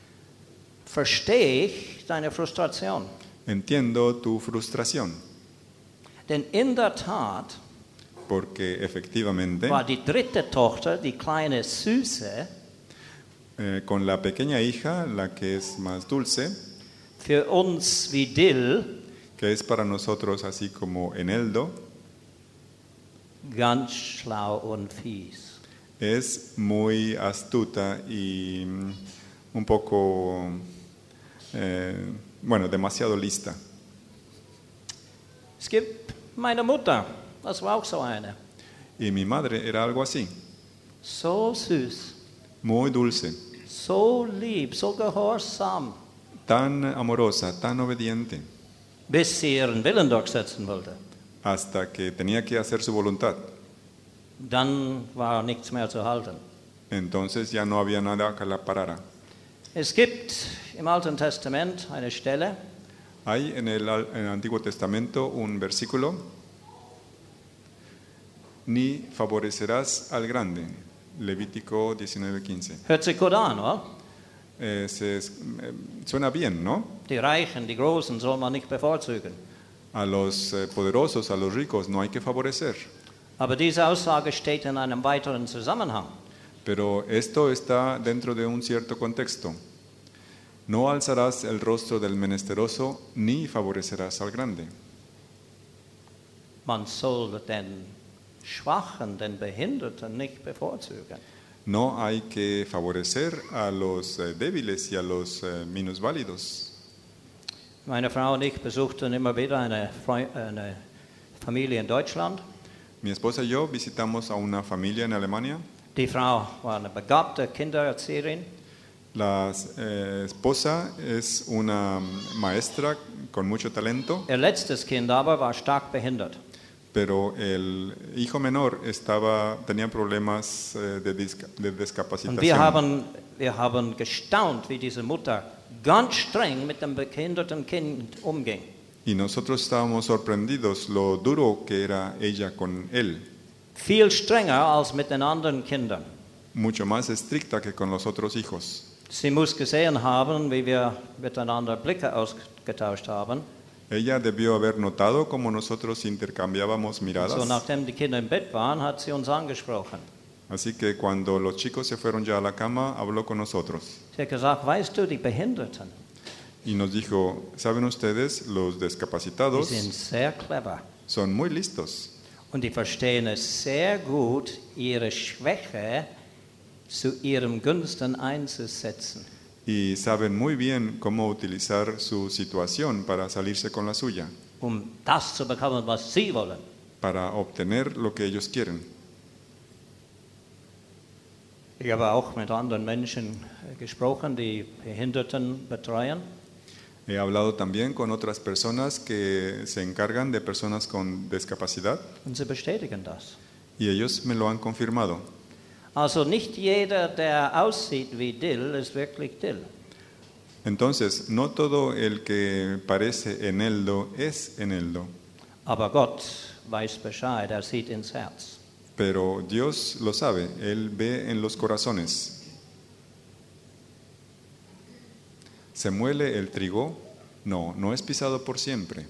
verstehe ich deine Frustration. entiendo tu frustración. Denn in der Tat Porque efectivamente, war die dritte Tochter, die kleine Süße, eh, con la pequeña hija, la que es más dulce, für uns wie Dill, que es para nosotros así como eneldo, ganz schlau und fies. es muy astuta y mm, un poco, eh, bueno, demasiado lista. Es gibt meine Mutter, das war auch so eine. Y mi madre era algo así, So süß, muy dulce, so lieb, so gehorsam, tan amorosa, tan obediente, bis sie ihren Willen durchsetzen wollte. hasta que tenía que hacer su voluntad. Dann war nichts mehr zu halten. Entonces ya no había nada que la parara. Es gibt im Alten Testament eine Stelle, Hay en el, Al- en el Antiguo Testamento un versículo, ni favorecerás al grande, Levítico diecinueve quince. hört sich gut an, oder? Eh, se- eh, suena bien, ¿no? Die Reichen, die Großen soll man nicht bevorzugen. A los eh, poderosos, a los ricos no hay que favorecer. Aber diese Aussage steht in einem weiteren Zusammenhang. Pero esto está dentro de un cierto contexto. No alzarás el rostro del menesteroso ni favorecerás al grande. Man soll den Schwachen, den Behinderten nicht bevorzugen. No hay que favorecer a los eh, débiles y a los eh, minusválidos. Meine Frau und ich besuchten immer wieder eine, Freu eine Familie in Deutschland. Mi esposa y yo visitamos a una familia en Alemania. Die Frau war eine begabte Kindererzieherin. La eh, esposa es una maestra con mucho talento, Ihr letztes Kind aber war stark behindert. pero el hijo menor estaba, tenía problemas eh, de, disca- de Und wir discapacitación. haben, wir haben gestaunt, wie diese Mutter ganz streng mit dem behinderten Kind umging. Y nosotros estábamos sorprendidos lo duro que era ella con él, Viel strenger als mit den anderen Kindern. mucho más estricta que con los otros hijos. Sie muss gesehen haben, wie wir miteinander Blicke ausgetauscht haben. Ella debió haber notado cómo nosotros intercambiábamos So, miradas. nachdem die Kinder im Bett waren, hat sie uns angesprochen. Así que cuando los chicos se fueron ya a la cama, habló con nosotros Sie hat gesagt, weißt du, die Behinderten, y nos dijo, ¿saben ustedes? Los die discapacitados sind sehr clever. son muy listos Und die verstehen es sehr gut, ihre Schwäche zu ihrem Gunsten einzusetzen. y saben muy bien cómo utilizar su situación para salirse con la suya, Um das zu bekommen, was sie wollen. para obtener lo que ellos quieren. Ich habe auch mit anderen Menschen äh, gesprochen, die Behinderten betreuen. He hablado también con otras personas que se encargan de personas con discapacidad und sie bestätigen das. y ellos me lo han confirmado. Also nicht jeder, der aussieht wie Dill, ist wirklich Dill. Entonces, no todo el que parece eneldo es eneldo, Aber Gott weiß Bescheid, er sieht ins Herz. pero Dios lo sabe, Él ve en los corazones. ¿Se muele el trigo? No, no es pisado por siempre.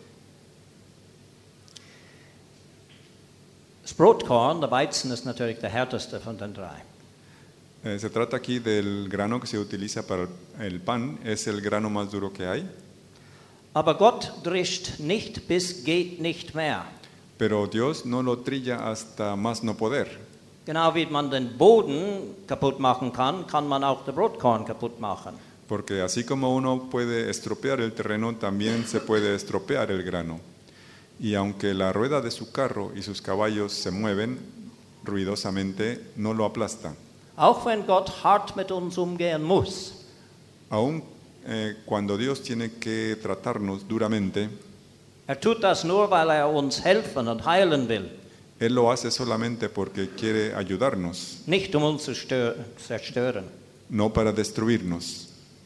Das Brotkorn, der Weizen, ist natürlich der härteste von den drei. Eh, se trata aquí del grano que se utiliza para el pan, es el grano más duro que hay, Aber Gott drischt nicht bis geht nicht mehr. pero Dios no lo trilla hasta más no poder. Genau wie man den Boden kaputt machen kann, kann man auch das Brotkorn kaputt machen. Porque así como uno puede estropear el terreno, también se puede estropear el grano. Y aunque la rueda de su carro y sus caballos se mueven ruidosamente, no lo aplastan. Auch wenn Gott hart mit uns umgehen muss, Aun eh, cuando Dios tiene que tratarnos duramente, er tut das nur, weil er uns helfen und heilen will, Él lo hace solamente porque quiere ayudarnos, nicht um uns zu stö- zerstören. no para destruirnos.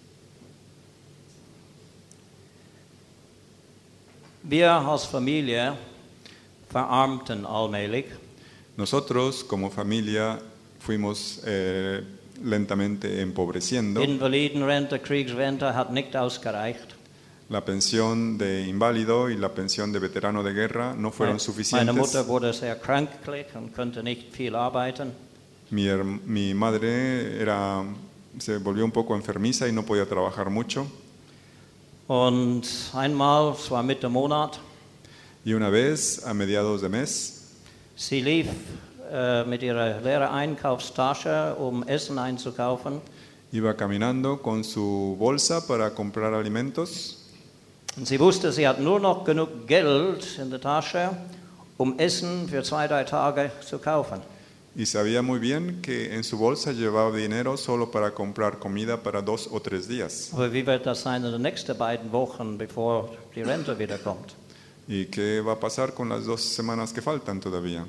Wir als Familie verarmten allmählich. Nosotros como familia fuimos eh, lentamente empobreciendo. Invalidenrente, Kriegsrente hat nicht ausgereicht. La pensión de inválido y la pensión de veterano de guerra no fueron Meine suficientes. Mutter wurde sehr kranklich und konnte nicht viel arbeiten. Mi, herm- mi madre era, se volvió un poco enfermiza y no podía trabajar mucho. Und einmal, es war Mitte Monat, Y una vez, a mediados de mes, sie lief äh, mit ihrer leeren Einkaufstasche, um Essen einzukaufen. iba caminando con su bolsa para comprar alimentos Und sie wusste, sie hat nur noch genug Geld in der Tasche, um Essen für zwei, drei Tage zu kaufen. y sabía muy bien que en su bolsa llevaba dinero solo para comprar comida para dos o tres días. Aber wie wird das sein in den nächsten beiden Wochen, bevor die Rente wiederkommt? ¿Y qué va a pasar con las dos semanas que faltan todavía?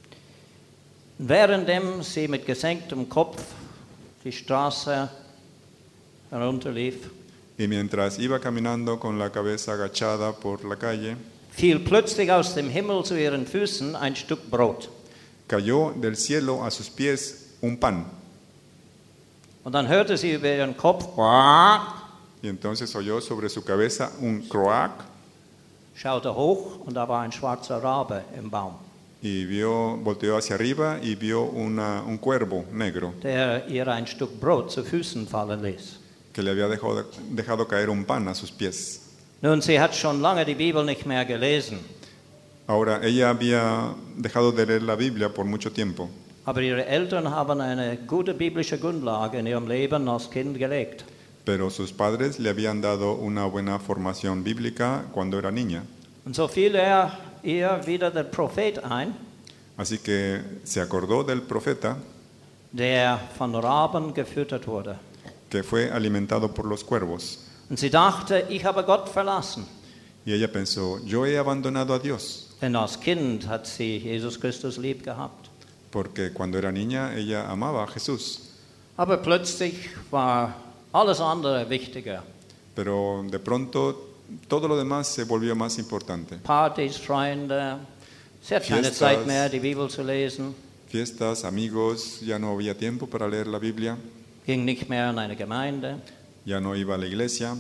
Währenddem sie mit gesenktem Kopf die Straße herunterlief, Y mientras iba caminando con la cabeza agachada por la calle, fiel plötzlich aus dem Himmel zu ihren Füßen ein Stück Brot. cayó del cielo a sus pies un pan. Und dann hörte sie über ihren Kopf, "Quack", Y entonces oyó sobre su cabeza un croac schaute hoch und da war ein schwarzer Rabe im Baum, y vio, volteó hacia arriba y vio una- un cuervo negro der ihr ein Stück Brot zu Füßen fallen ließ. que le había dejado, dejado caer un pan a sus pies. Nun, sie hat schon lange die Bibel nicht mehr gelesen, Ahora, ella había dejado de leer la Biblia por mucho tiempo, aber ihre Eltern haben eine gute biblische Grundlage in ihrem Leben als Kind gelegt. pero sus padres le habían dado una buena formación bíblica cuando era niña. Und so fiel er ihr wieder der Prophet ein, Así que se acordó del profeta der von Raben gefüttert wurde. que fue alimentado por los cuervos. Und sie dachte, ich habe Gott verlassen. Y ella pensó, yo he abandonado a Dios, Denn als Kind hat sie Jesus Christus lieb gehabt. porque cuando era niña ella amaba a Jesús. Aber plötzlich war alles andere wichtiger. Pero de pronto todo lo demás se volvió más importante. Partys, Freunde. Sie hat keine Fiestas. Zeit mehr, die Bibel zu lesen. Fiestas, amigos, ya no había tiempo para leer la Biblia, Ging nicht mehr in eine Gemeinde. ya no iba a la iglesia,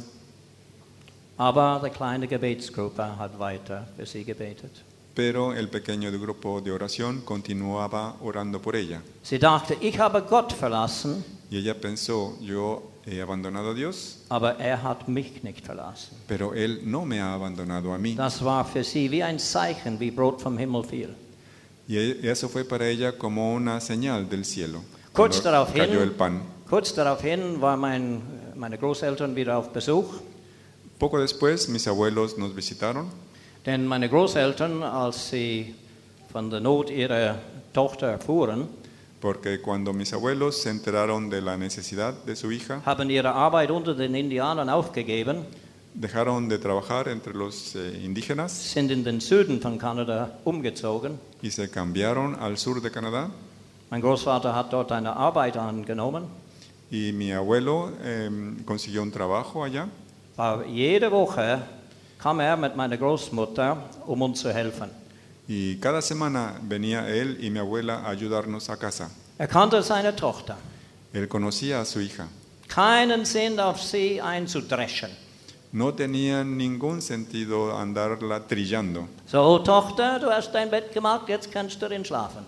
Aber die kleine Gebetsgruppe hat weiter für sie gebetet. pero el pequeño grupo de oración continuaba orando por ella. Sie dachte, ich habe Gott verlassen, Y ella pensó, yo he abandonado a Dios, aber er hat mich nicht verlassen. pero Él no me ha abandonado a mí. Das war für sie wie ein Zeichen, wie Brot vom Himmel fiel. Y e- eso fue para ella como una señal del cielo. Kurz Cuando daraufhin, cayó el pan. kurz daraufhin war mein, meine Großeltern wieder auf Besuch. Poco después mis abuelos nos visitaron, Denn meine Großeltern, als sie von der Not ihrer Tochter erfuhren, porque cuando mis abuelos se enteraron de la necesidad de su hija, haben ihre Arbeit unter den Indianern aufgegeben dejaron de trabajar entre los eh, indígenas sind in den Süden von Kanada umgezogen. y se cambiaron al sur de Canadá. Mein Großvater hat dort eine Arbeit angenommen. Y mi abuelo eh, consiguió un trabajo allá. Aber jede Woche kam er mit meiner Großmutter, um uns zu helfen. Y cada semana venía él y mi abuela a ayudarnos a casa. Er kannte seine Tochter. Él conocía a su hija. Keinen Sinn auf sie einzudreschen. No tenía ningún sentido andarla trillando. So, Tochter, du hast dein Bett gemacht, jetzt kannst du drin schlafen.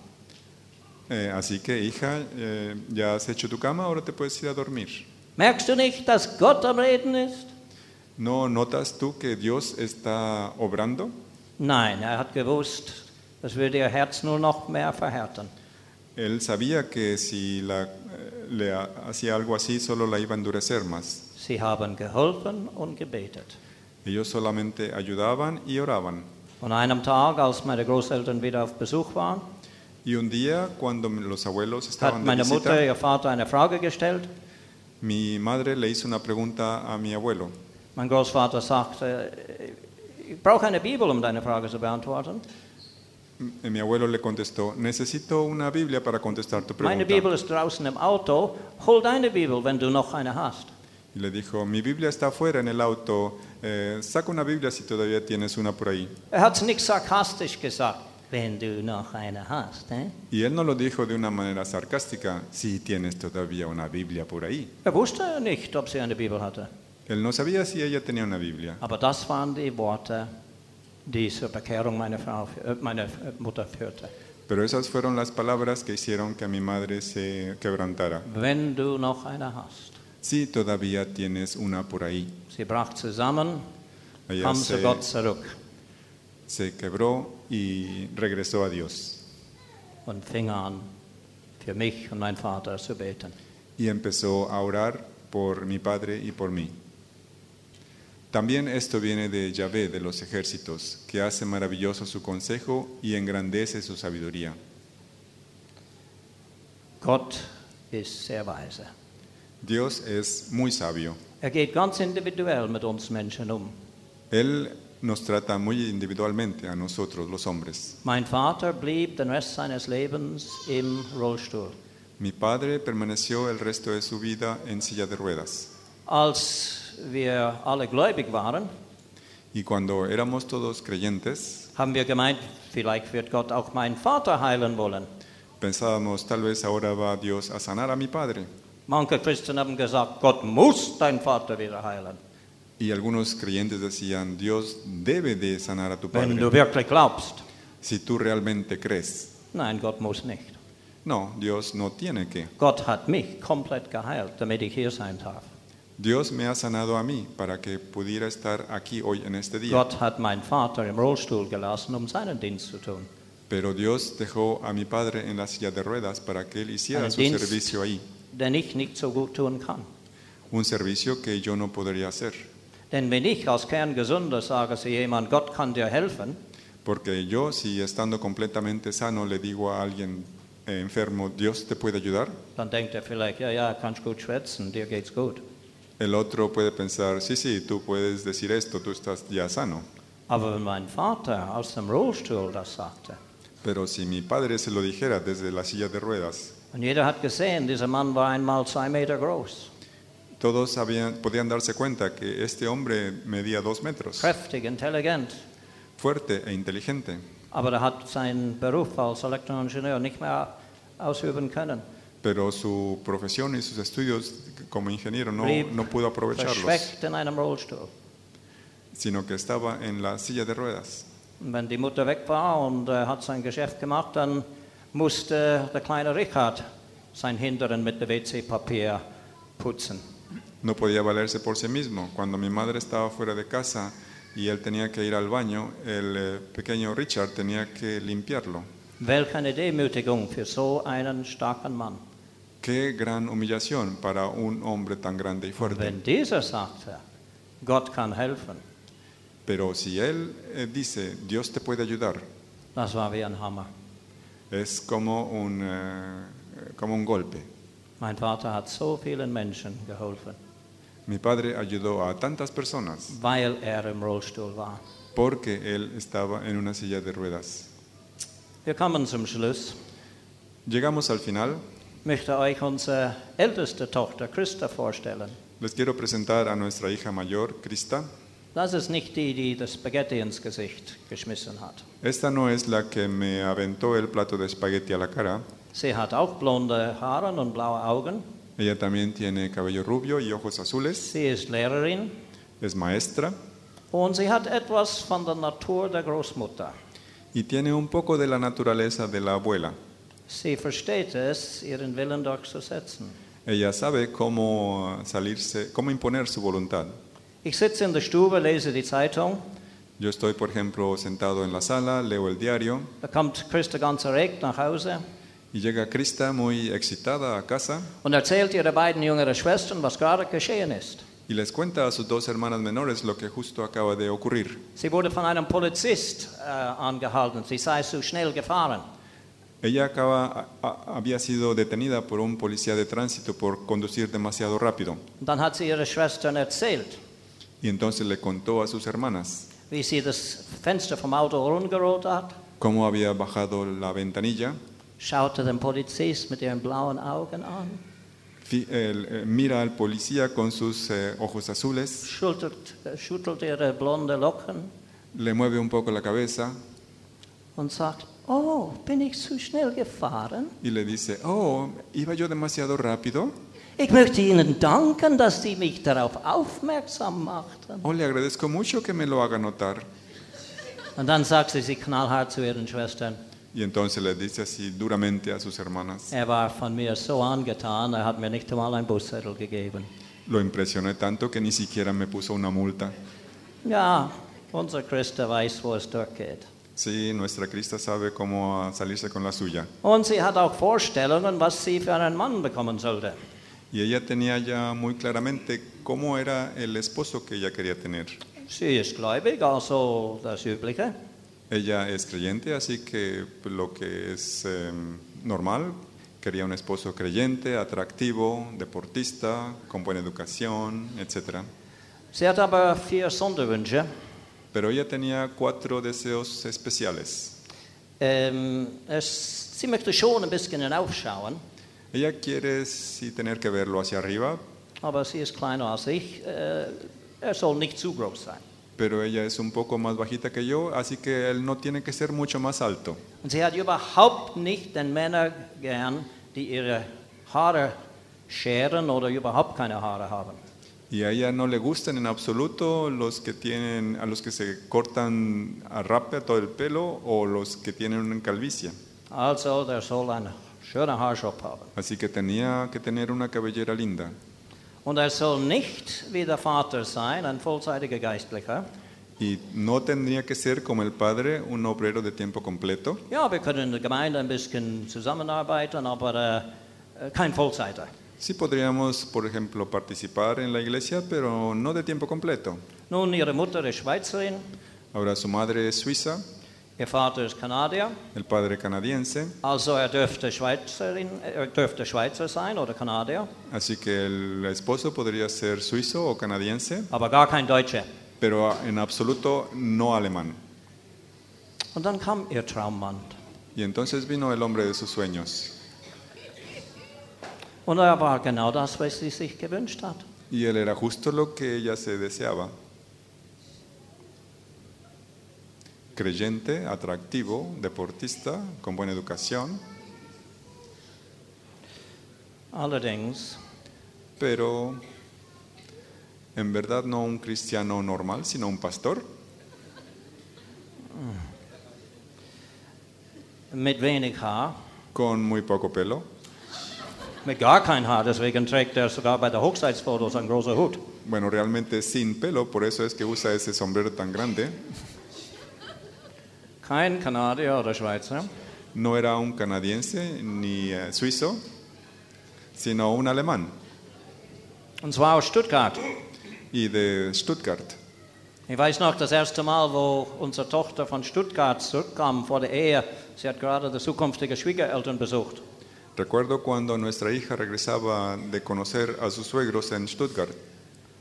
Eh, así que, hija, eh, ya has hecho tu cama, ahora te puedes ir a dormir. Merkst du nicht, dass Gott am Reden ist? ¿No notas tú que Dios está obrando? Nein, er hat gewusst, das würde ihr Herz nur noch mehr verhärten. Él sabía que si la, eh, le ha- hacía algo así, solo la iba a endurecer más. Sie haben geholfen und gebetet. Ellos solamente ayudaban y oraban. Von einem Tag, als meine Großeltern wieder auf Besuch waren, Y un día, cuando los abuelos hat estaban de meine Mutter visita, ihr Vater eine Frage gestellt. mi madre le hizo una pregunta a mi abuelo. Mein Großvater sagte, ich brauche eine Bibel, um deine Frage zu beantworten. M- Mi abuelo le contestó, necesito una Biblia para contestar tu Meine pregunta. Bibel ist draußen im Auto. Hol deine Bibel, wenn du noch eine hast. Y le dijo, mi Biblia está afuera en el auto, eh, saca una Biblia si todavía tienes una por ahí. Er hat es nicht sarkastisch gesagt, wenn du noch eine hast. Eh? Y él no lo dijo de una manera sarcástica, si tienes todavía una Biblia por ahí. Er wusste nicht, ob sie eine Bibel hatte. Él no sabía si ella tenía una Biblia. Aber das waren die Worte, die zur Bekehrung meiner, Frau, äh, meiner Mutter führte. Pero esas fueron las palabras que hicieron que mi madre se quebrantara. Wenn du noch eine hast. Si todavía tienes una por ahí. Sie brach zusammen, Ella kam zu se, Gott zurück se quebró y regresó a Dios. und fing an, für mich und meinen Vater zu beten. Y empezó a orar por mi padre y por mí. También esto viene de Yahvé de los ejércitos, que hace maravilloso su consejo y engrandece su sabiduría. Gott ist sehr weise. Dios es muy sabio. Er geht ganz individuell mit uns Menschen um. Él nos trata muy individualmente a nosotros, los hombres. Mein Vater blieb den Rest seines Lebens im Rollstuhl. Mi padre permaneció el resto de su vida en silla de ruedas. Als wir alle gläubig waren, Y cuando éramos todos creyentes, haben wir gemeint, vielleicht wird Gott auch meinen Vater heilen wollen. pensábamos, tal vez ahora va Dios a sanar a mi padre. Manche Christen haben gesagt, Gott muss deinen Vater wieder heilen, Y algunos creyentes decían, Dios debe de sanar a tu wenn du padre, wirklich glaubst. si tú realmente crees. Nein, Gott muss nicht. No, Dios no tiene que. Gott hat mich komplett geheilt, damit ich hier sein darf. Dios me ha sanado a mí para que pudiera estar aquí hoy en este día. Gott hat meinen Vater im Rollstuhl gelassen, um seinen Dienst zu tun. Pero Dios dejó a mi padre en la silla de ruedas para que él hiciera Einen su Dienst. servicio ahí. Den ich nicht so gut tun kann. Un servicio que yo no podría hacer. Denn wenn ich als Kerngesunder sage zu jemand, Gott kann dir helfen, Porque yo, si estando completamente sano le digo a alguien eh, enfermo, Dios te puede ayudar, dann denkt er vielleicht, ja, ja, kannst gut schwätzen, dir geht's gut. el otro puede pensar, sí, sí, tú puedes decir esto, tú estás ya sano. Aber wenn mein Vater aus dem Rollstuhl das sagte, Pero si mi padre se lo dijera desde la silla de ruedas, und jeder hat gesehen, dieser Mann war einmal zwei Meter groß, todos sabían, podían darse cuenta que este hombre medía dos metros, kräftig, intelligent, fuerte e inteligente, aber er hat seinen Beruf als Elektroingenieur nicht mehr ausüben können. pero su profesión y sus estudios como ingeniero no, Blieb no pudo aprovecharlos, verschwächt in einem Rollstuhl. sino que estaba en la silla de ruedas. Und wenn die Mutter weg war und er hat sein Geschäft gemacht, dann musste der kleine Richard sein Hinteren mit dem W C-Papier putzen. No podía valerse por sí mismo. Cuando mi madre estaba fuera de casa y él tenía que ir al baño, el eh, pequeño Richard tenía que limpiarlo. Welch eine Demütigung für so einen starken Mann. Qué gran humillación para un hombre tan grande y Und fuerte. wenn dieser sagte, Gott kann helfen, Pero si él eh, dice, Dios te puede ayudar, das war wie ein Hammer. es como un, eh, como un golpe. Mein Vater hat so vielen Menschen geholfen. Mi padre ayudó a tantas personas weil er im Rollstuhl war. porque él estaba en una silla de ruedas. Wir kommen zum Schluss. Llegamos al final. Ich möchte euch unsere älteste Tochter Christa vorstellen. Les quiero presentar a nuestra hija mayor, Krista. Das ist nicht die, die das Spaghetti ins Gesicht geschmissen hat. Esta no es la que me aventó el plato de espagueti a la cara. Sie hat auch blonde Haare und blaue Augen. Ella también tiene cabello rubio y ojos azules. Sie ist Lehrerin Es maestra und sie hat etwas von der Natur der Großmutter. y tiene un poco de la naturaleza de la abuela. Sie versteht es, ihren Willen durchzusetzen. Ella sabe cómo salirse, cómo imponer su voluntad. Ich sitze in der Stube, lese die Zeitung. Yo estoy, por ejemplo, sentado en la sala, leo el diario Da kommt Christa ganz erregt nach Hause y llega Krista muy excitada a casa und erzählt ihre beiden jüngeren Schwestern, was gerade geschehen ist. y les cuenta a sus dos hermanas menores lo que justo acaba de ocurrir. Sie wurde von einem Polizist äh, angehalten, sie sei zu schnell gefahren. Ella acaba, a- había sido detenida por un policía de tránsito por conducir demasiado rápido Und dann hat sie ihre Schwestern erzählt, y entonces le contó a sus hermanas wie sie das Fenster vom Auto runtergerollt hat, cómo había bajado la ventanilla, schaute den Polizist mit ihren blauen Augen an, fi- el- eh, mira al policía con sus eh, ojos azules, schüttelt, äh, schüttelt ihre blonde Locken le mueve un poco la cabeza und sagt, oh, bin ich zu schnell gefahren? y le dice, oh, ¿iba yo demasiado rápido? Ich möchte Ihnen danken, dass Sie mich darauf aufmerksam machten. Oh, le agradezco mucho que me lo haga notar. Und dann sagt sie sich knallhart zu ihren Schwestern, Y entonces le dice así duramente a sus hermanas. er war von mir so angetan, er hat mir nicht einmal ein Buszettel gegeben. Lo impresioné tanto que ni siquiera me puso una multa. Ja, unser Christa weiß, wo es durchgeht. Sí, nuestra Krista sabe cómo salirse con la suya. Und sie hat auch Vorstellungen, was sie für einen Mann bekommen sollte. Y ella tenía ya muy claramente cómo era el esposo que ella quería tener. Sie ist gläubig, also das Übliche. Ella es creyente, así que lo que es eh, normal, quería un esposo creyente, atractivo, deportista, con buena educación, etcétera. Sie hat aber vier Sonderwünsche. Pero ella tenía cuatro deseos especiales. Ähm, es, sie möchte schon ein bisschen hinaufschauen, Ella quiere sí tener que verlo hacia arriba, aber sie ist kleiner als ich. Äh, er soll nicht zu groß sein. pero ella es un poco más bajita que yo, así que él no tiene que ser mucho más alto. Und sie hat überhaupt nicht den Männer gern, die ihre Haare scheren oder überhaupt keine Haare haben. Y a ella no le gustan en absoluto los que tienen, a los que se cortan a rape todo el pelo o los que tienen una calvicie. Also, der soll einen schönen Haarschopf haben. Así que tenía que tener una cabellera linda. Und er soll nicht wie der Vater sein, ein vollzeitiger Geistlicher. Y no tendría que ser como el padre, un obrero de tiempo completo. Ja, wir können in der Gemeinde ein bisschen zusammenarbeiten, aber äh, kein Vollzeiter. Sí podríamos, por ejemplo, participar en la iglesia, pero no de tiempo completo. Nun, ihre Mutter ist Schweizerin, Ahora su madre es suiza, ihr Vater ist Kanadier. el padre canadiense, Also er dürfte, Schweizerin, er dürfte Schweizer sein oder Kanadier, así que el esposo podría ser suizo o canadiense, aber gar kein Deutscher. pero en absoluto no alemán. Und dann kam ihr Traummann. Y entonces vino el hombre de sus sueños. Und er war genau das, was sie sich gewünscht hat. Y él era justo lo que ella se deseaba. Creyente, atractivo, deportista, con buena educación, Allerdings pero en verdad no un cristiano normal, sino un pastor, mit wenig Haar, con muy poco pelo, mit gar kein Haar, deswegen trägt er sogar bei der Hochzeitsfotos einen großen Hut. bueno, realmente sin pelo, por eso es que usa ese sombrero tan grande. Kein Kanadier oder Schweizer, No era un canadiense ni eh, suizo, sino un alemán, und zwar aus Stuttgart. y de Stuttgart. Ich weiß noch, das erste Mal, wo unsere Tochter von Stuttgart zurückkam vor der Ehe, sie hat gerade die zukünftigen Schwiegereltern besucht. Recuerdo cuando nuestra hija regresaba de conocer a sus suegros en Stuttgart.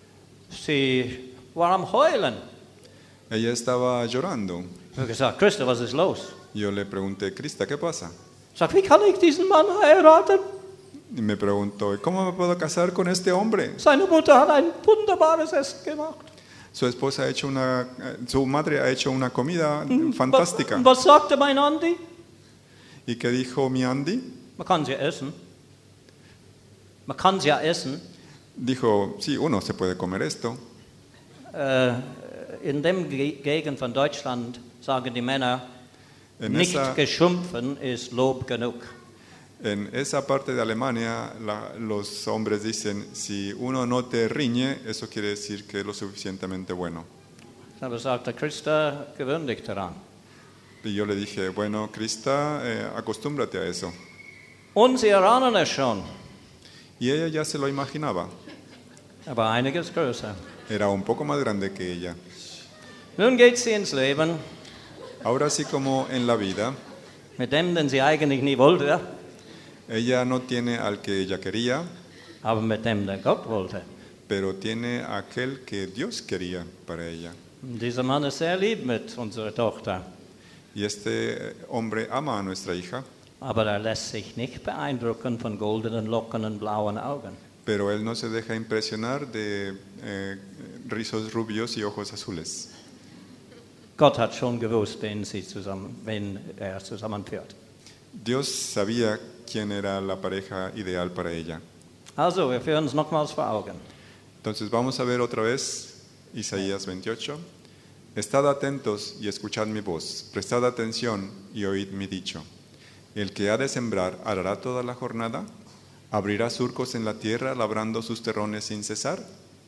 Sie war am Heulen. Ella estaba llorando. Ich habe gesagt, Christa, was ist los? Yo le pregunté, Krista, ¿qué pasa? Sag, wie kann ich diesen Mann heiraten? Y me preguntó, ¿cómo me puedo casar con este hombre? Seine Mutter hat ein wunderbares Essen gemacht. Su esposa ha hecho una, su madre ha hecho una comida fantástica. Und was sagte mein Andi? ¿Y qué dijo mi Andy? Man kann sie essen. Man kann sie ja essen. Dijo, sí, uno se puede comer esto. Äh, in dem Ge- Gegend von Deutschland sagen die Männer, En nicht esa, geschumpfen ist Lob genug. en esa parte de Alemania, la- los hombres dicen, si uno no te riñe, eso quiere decir que es lo suficientemente bueno. Aber sagte Christa, gewöhn dich daran. Y yo le dije, bueno, Krista, eh, acostúmbrate a eso. Und sie erahnen es schon, Y ella ya se lo imaginaba. aber einiges größer. Era un poco más grande que ella. Nun geht sie ins Leben, Ahora sí, como en la vida, mit dem, den sie eigentlich nie wollte, ella no tiene al que ella quería, aber mit dem, der Gott wollte. pero tiene aquel que Dios quería para ella. Und dieser Mann ist sehr lieb mit unserer Tochter, Y este hombre ama a nuestra hija, aber er lässt sich nicht beeindrucken von goldenen Locken und blauen Augen. pero él no se deja impresionar de eh, rizos rubios y ojos azules. Gott hat schon gewusst, wen, sie zusammen, wen er zusammenführt. Dios sabía quién era la pareja ideal para ella. Also, wir führen uns nochmals vor Augen. Entonces vamos a ver otra vez Isaías veintiocho. Estad atentos y escuchad mi voz, prestad atención y oíd mi dicho. El que ha de sembrar arará toda la jornada, abrirá surcos en la tierra, labrando sus terrones sin cesar.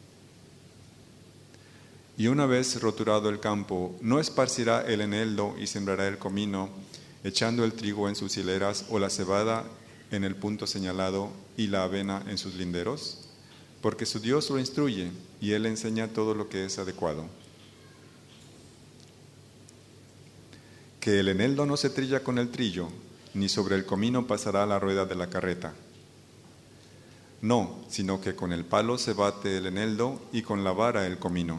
Y una vez roturado el campo, no esparcirá el eneldo y sembrará el comino, echando el trigo en sus hileras o la cebada en el punto señalado y la avena en sus linderos, porque su Dios lo instruye y él le enseña todo lo que es adecuado. Que el eneldo no se trilla con el trillo, ni sobre el comino pasará la rueda de la carreta. No, sino que con el palo se bate el eneldo y con la vara el comino.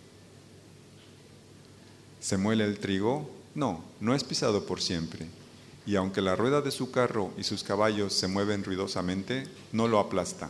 ¿Se muele el trigo? No, no es pisado por siempre. Y aunque la rueda de su carro y sus caballos se mueven ruidosamente, no lo aplasta.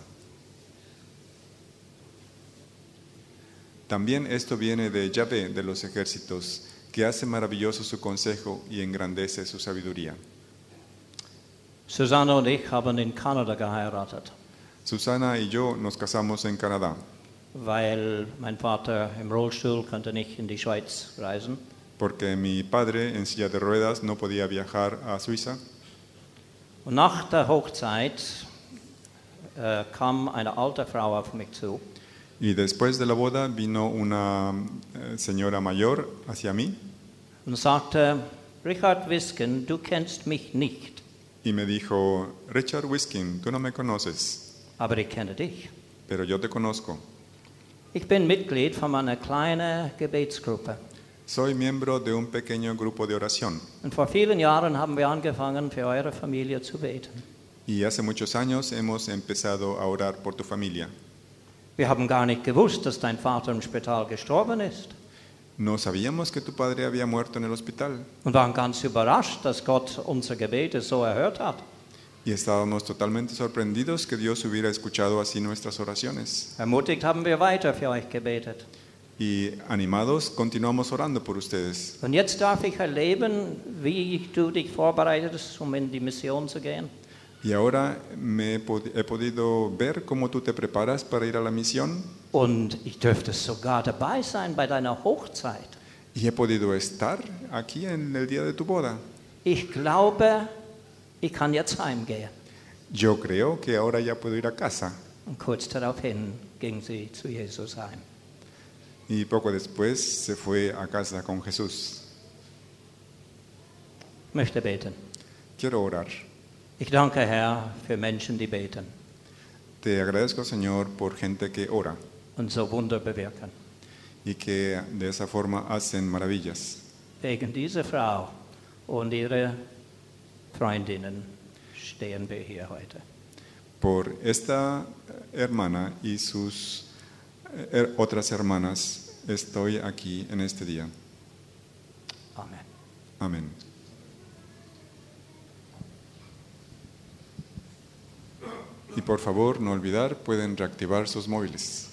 También esto viene de Yahvé de los ejércitos, que hace maravilloso su consejo y engrandece su sabiduría. Susanne und ich haben in Kanada geheiratet, Susana y yo nos casamos en Canadá, weil mein Vater im Rollstuhl konnte nicht in die Schweiz reisen. porque mi padre en silla de ruedas no podía viajar a Suiza. Und nach der Hochzeit äh, kam eine alte Frau auf mich zu Y después de la boda vino una eh, señora mayor hacia mí und sagte, Richard Wisken, du kennst mich nicht, y me dijo, Richard Wiskin, tú no me conoces, aber ich kenne dich. pero yo te conozco. Ich bin Mitglied von einer kleinen Gebetsgruppe. Soy miembro de un pequeño grupo de oración Und vor vielen Jahren haben wir angefangen, für eure Familie zu beten. y hace muchos años hemos empezado a orar por tu familia. Wir haben gar nicht gewusst, dass dein Vater im Spital gestorben ist. No sabíamos que tu padre había muerto en el hospital Und waren ganz überrascht, dass Gott unsere Gebete so erhört hat. y estábamos totalmente sorprendidos que Dios hubiera escuchado así nuestras oraciones. Ermutigt haben wir weiter für euch gebetet. Y animados continuamos orando por ustedes. Und jetzt darf ich erleben, wie du dich vorbereitest, um in die Mission zu gehen. Y ahora me he, pod- he podido ver cómo tú te preparas para ir a la misión Und ich dürfte sogar dabei sein bei deiner Hochzeit. y he podido estar aquí en el día de tu boda. Ich glaube, ich kann jetzt heimgehen. Yo creo que ahora ya puedo ir a casa. Und kurz daraufhin ging sie zu Jesus heim. Y poco después se fue a casa con Jesús. Ich möchte beten. Quiero orar. Ich danke, Herr, für Menschen, die beten Te agradezco, Señor, por gente que ora und so Wunder bewirken. y que de esa forma hacen maravillas. Wegen dieser Frau und ihrer Freundinnen stehen wir hier heute. Por esta hermana y sus eh, otras hermanas, estoy aquí en este día. Amen. Amén. Y por favor, no olvidar, pueden reactivar sus móviles.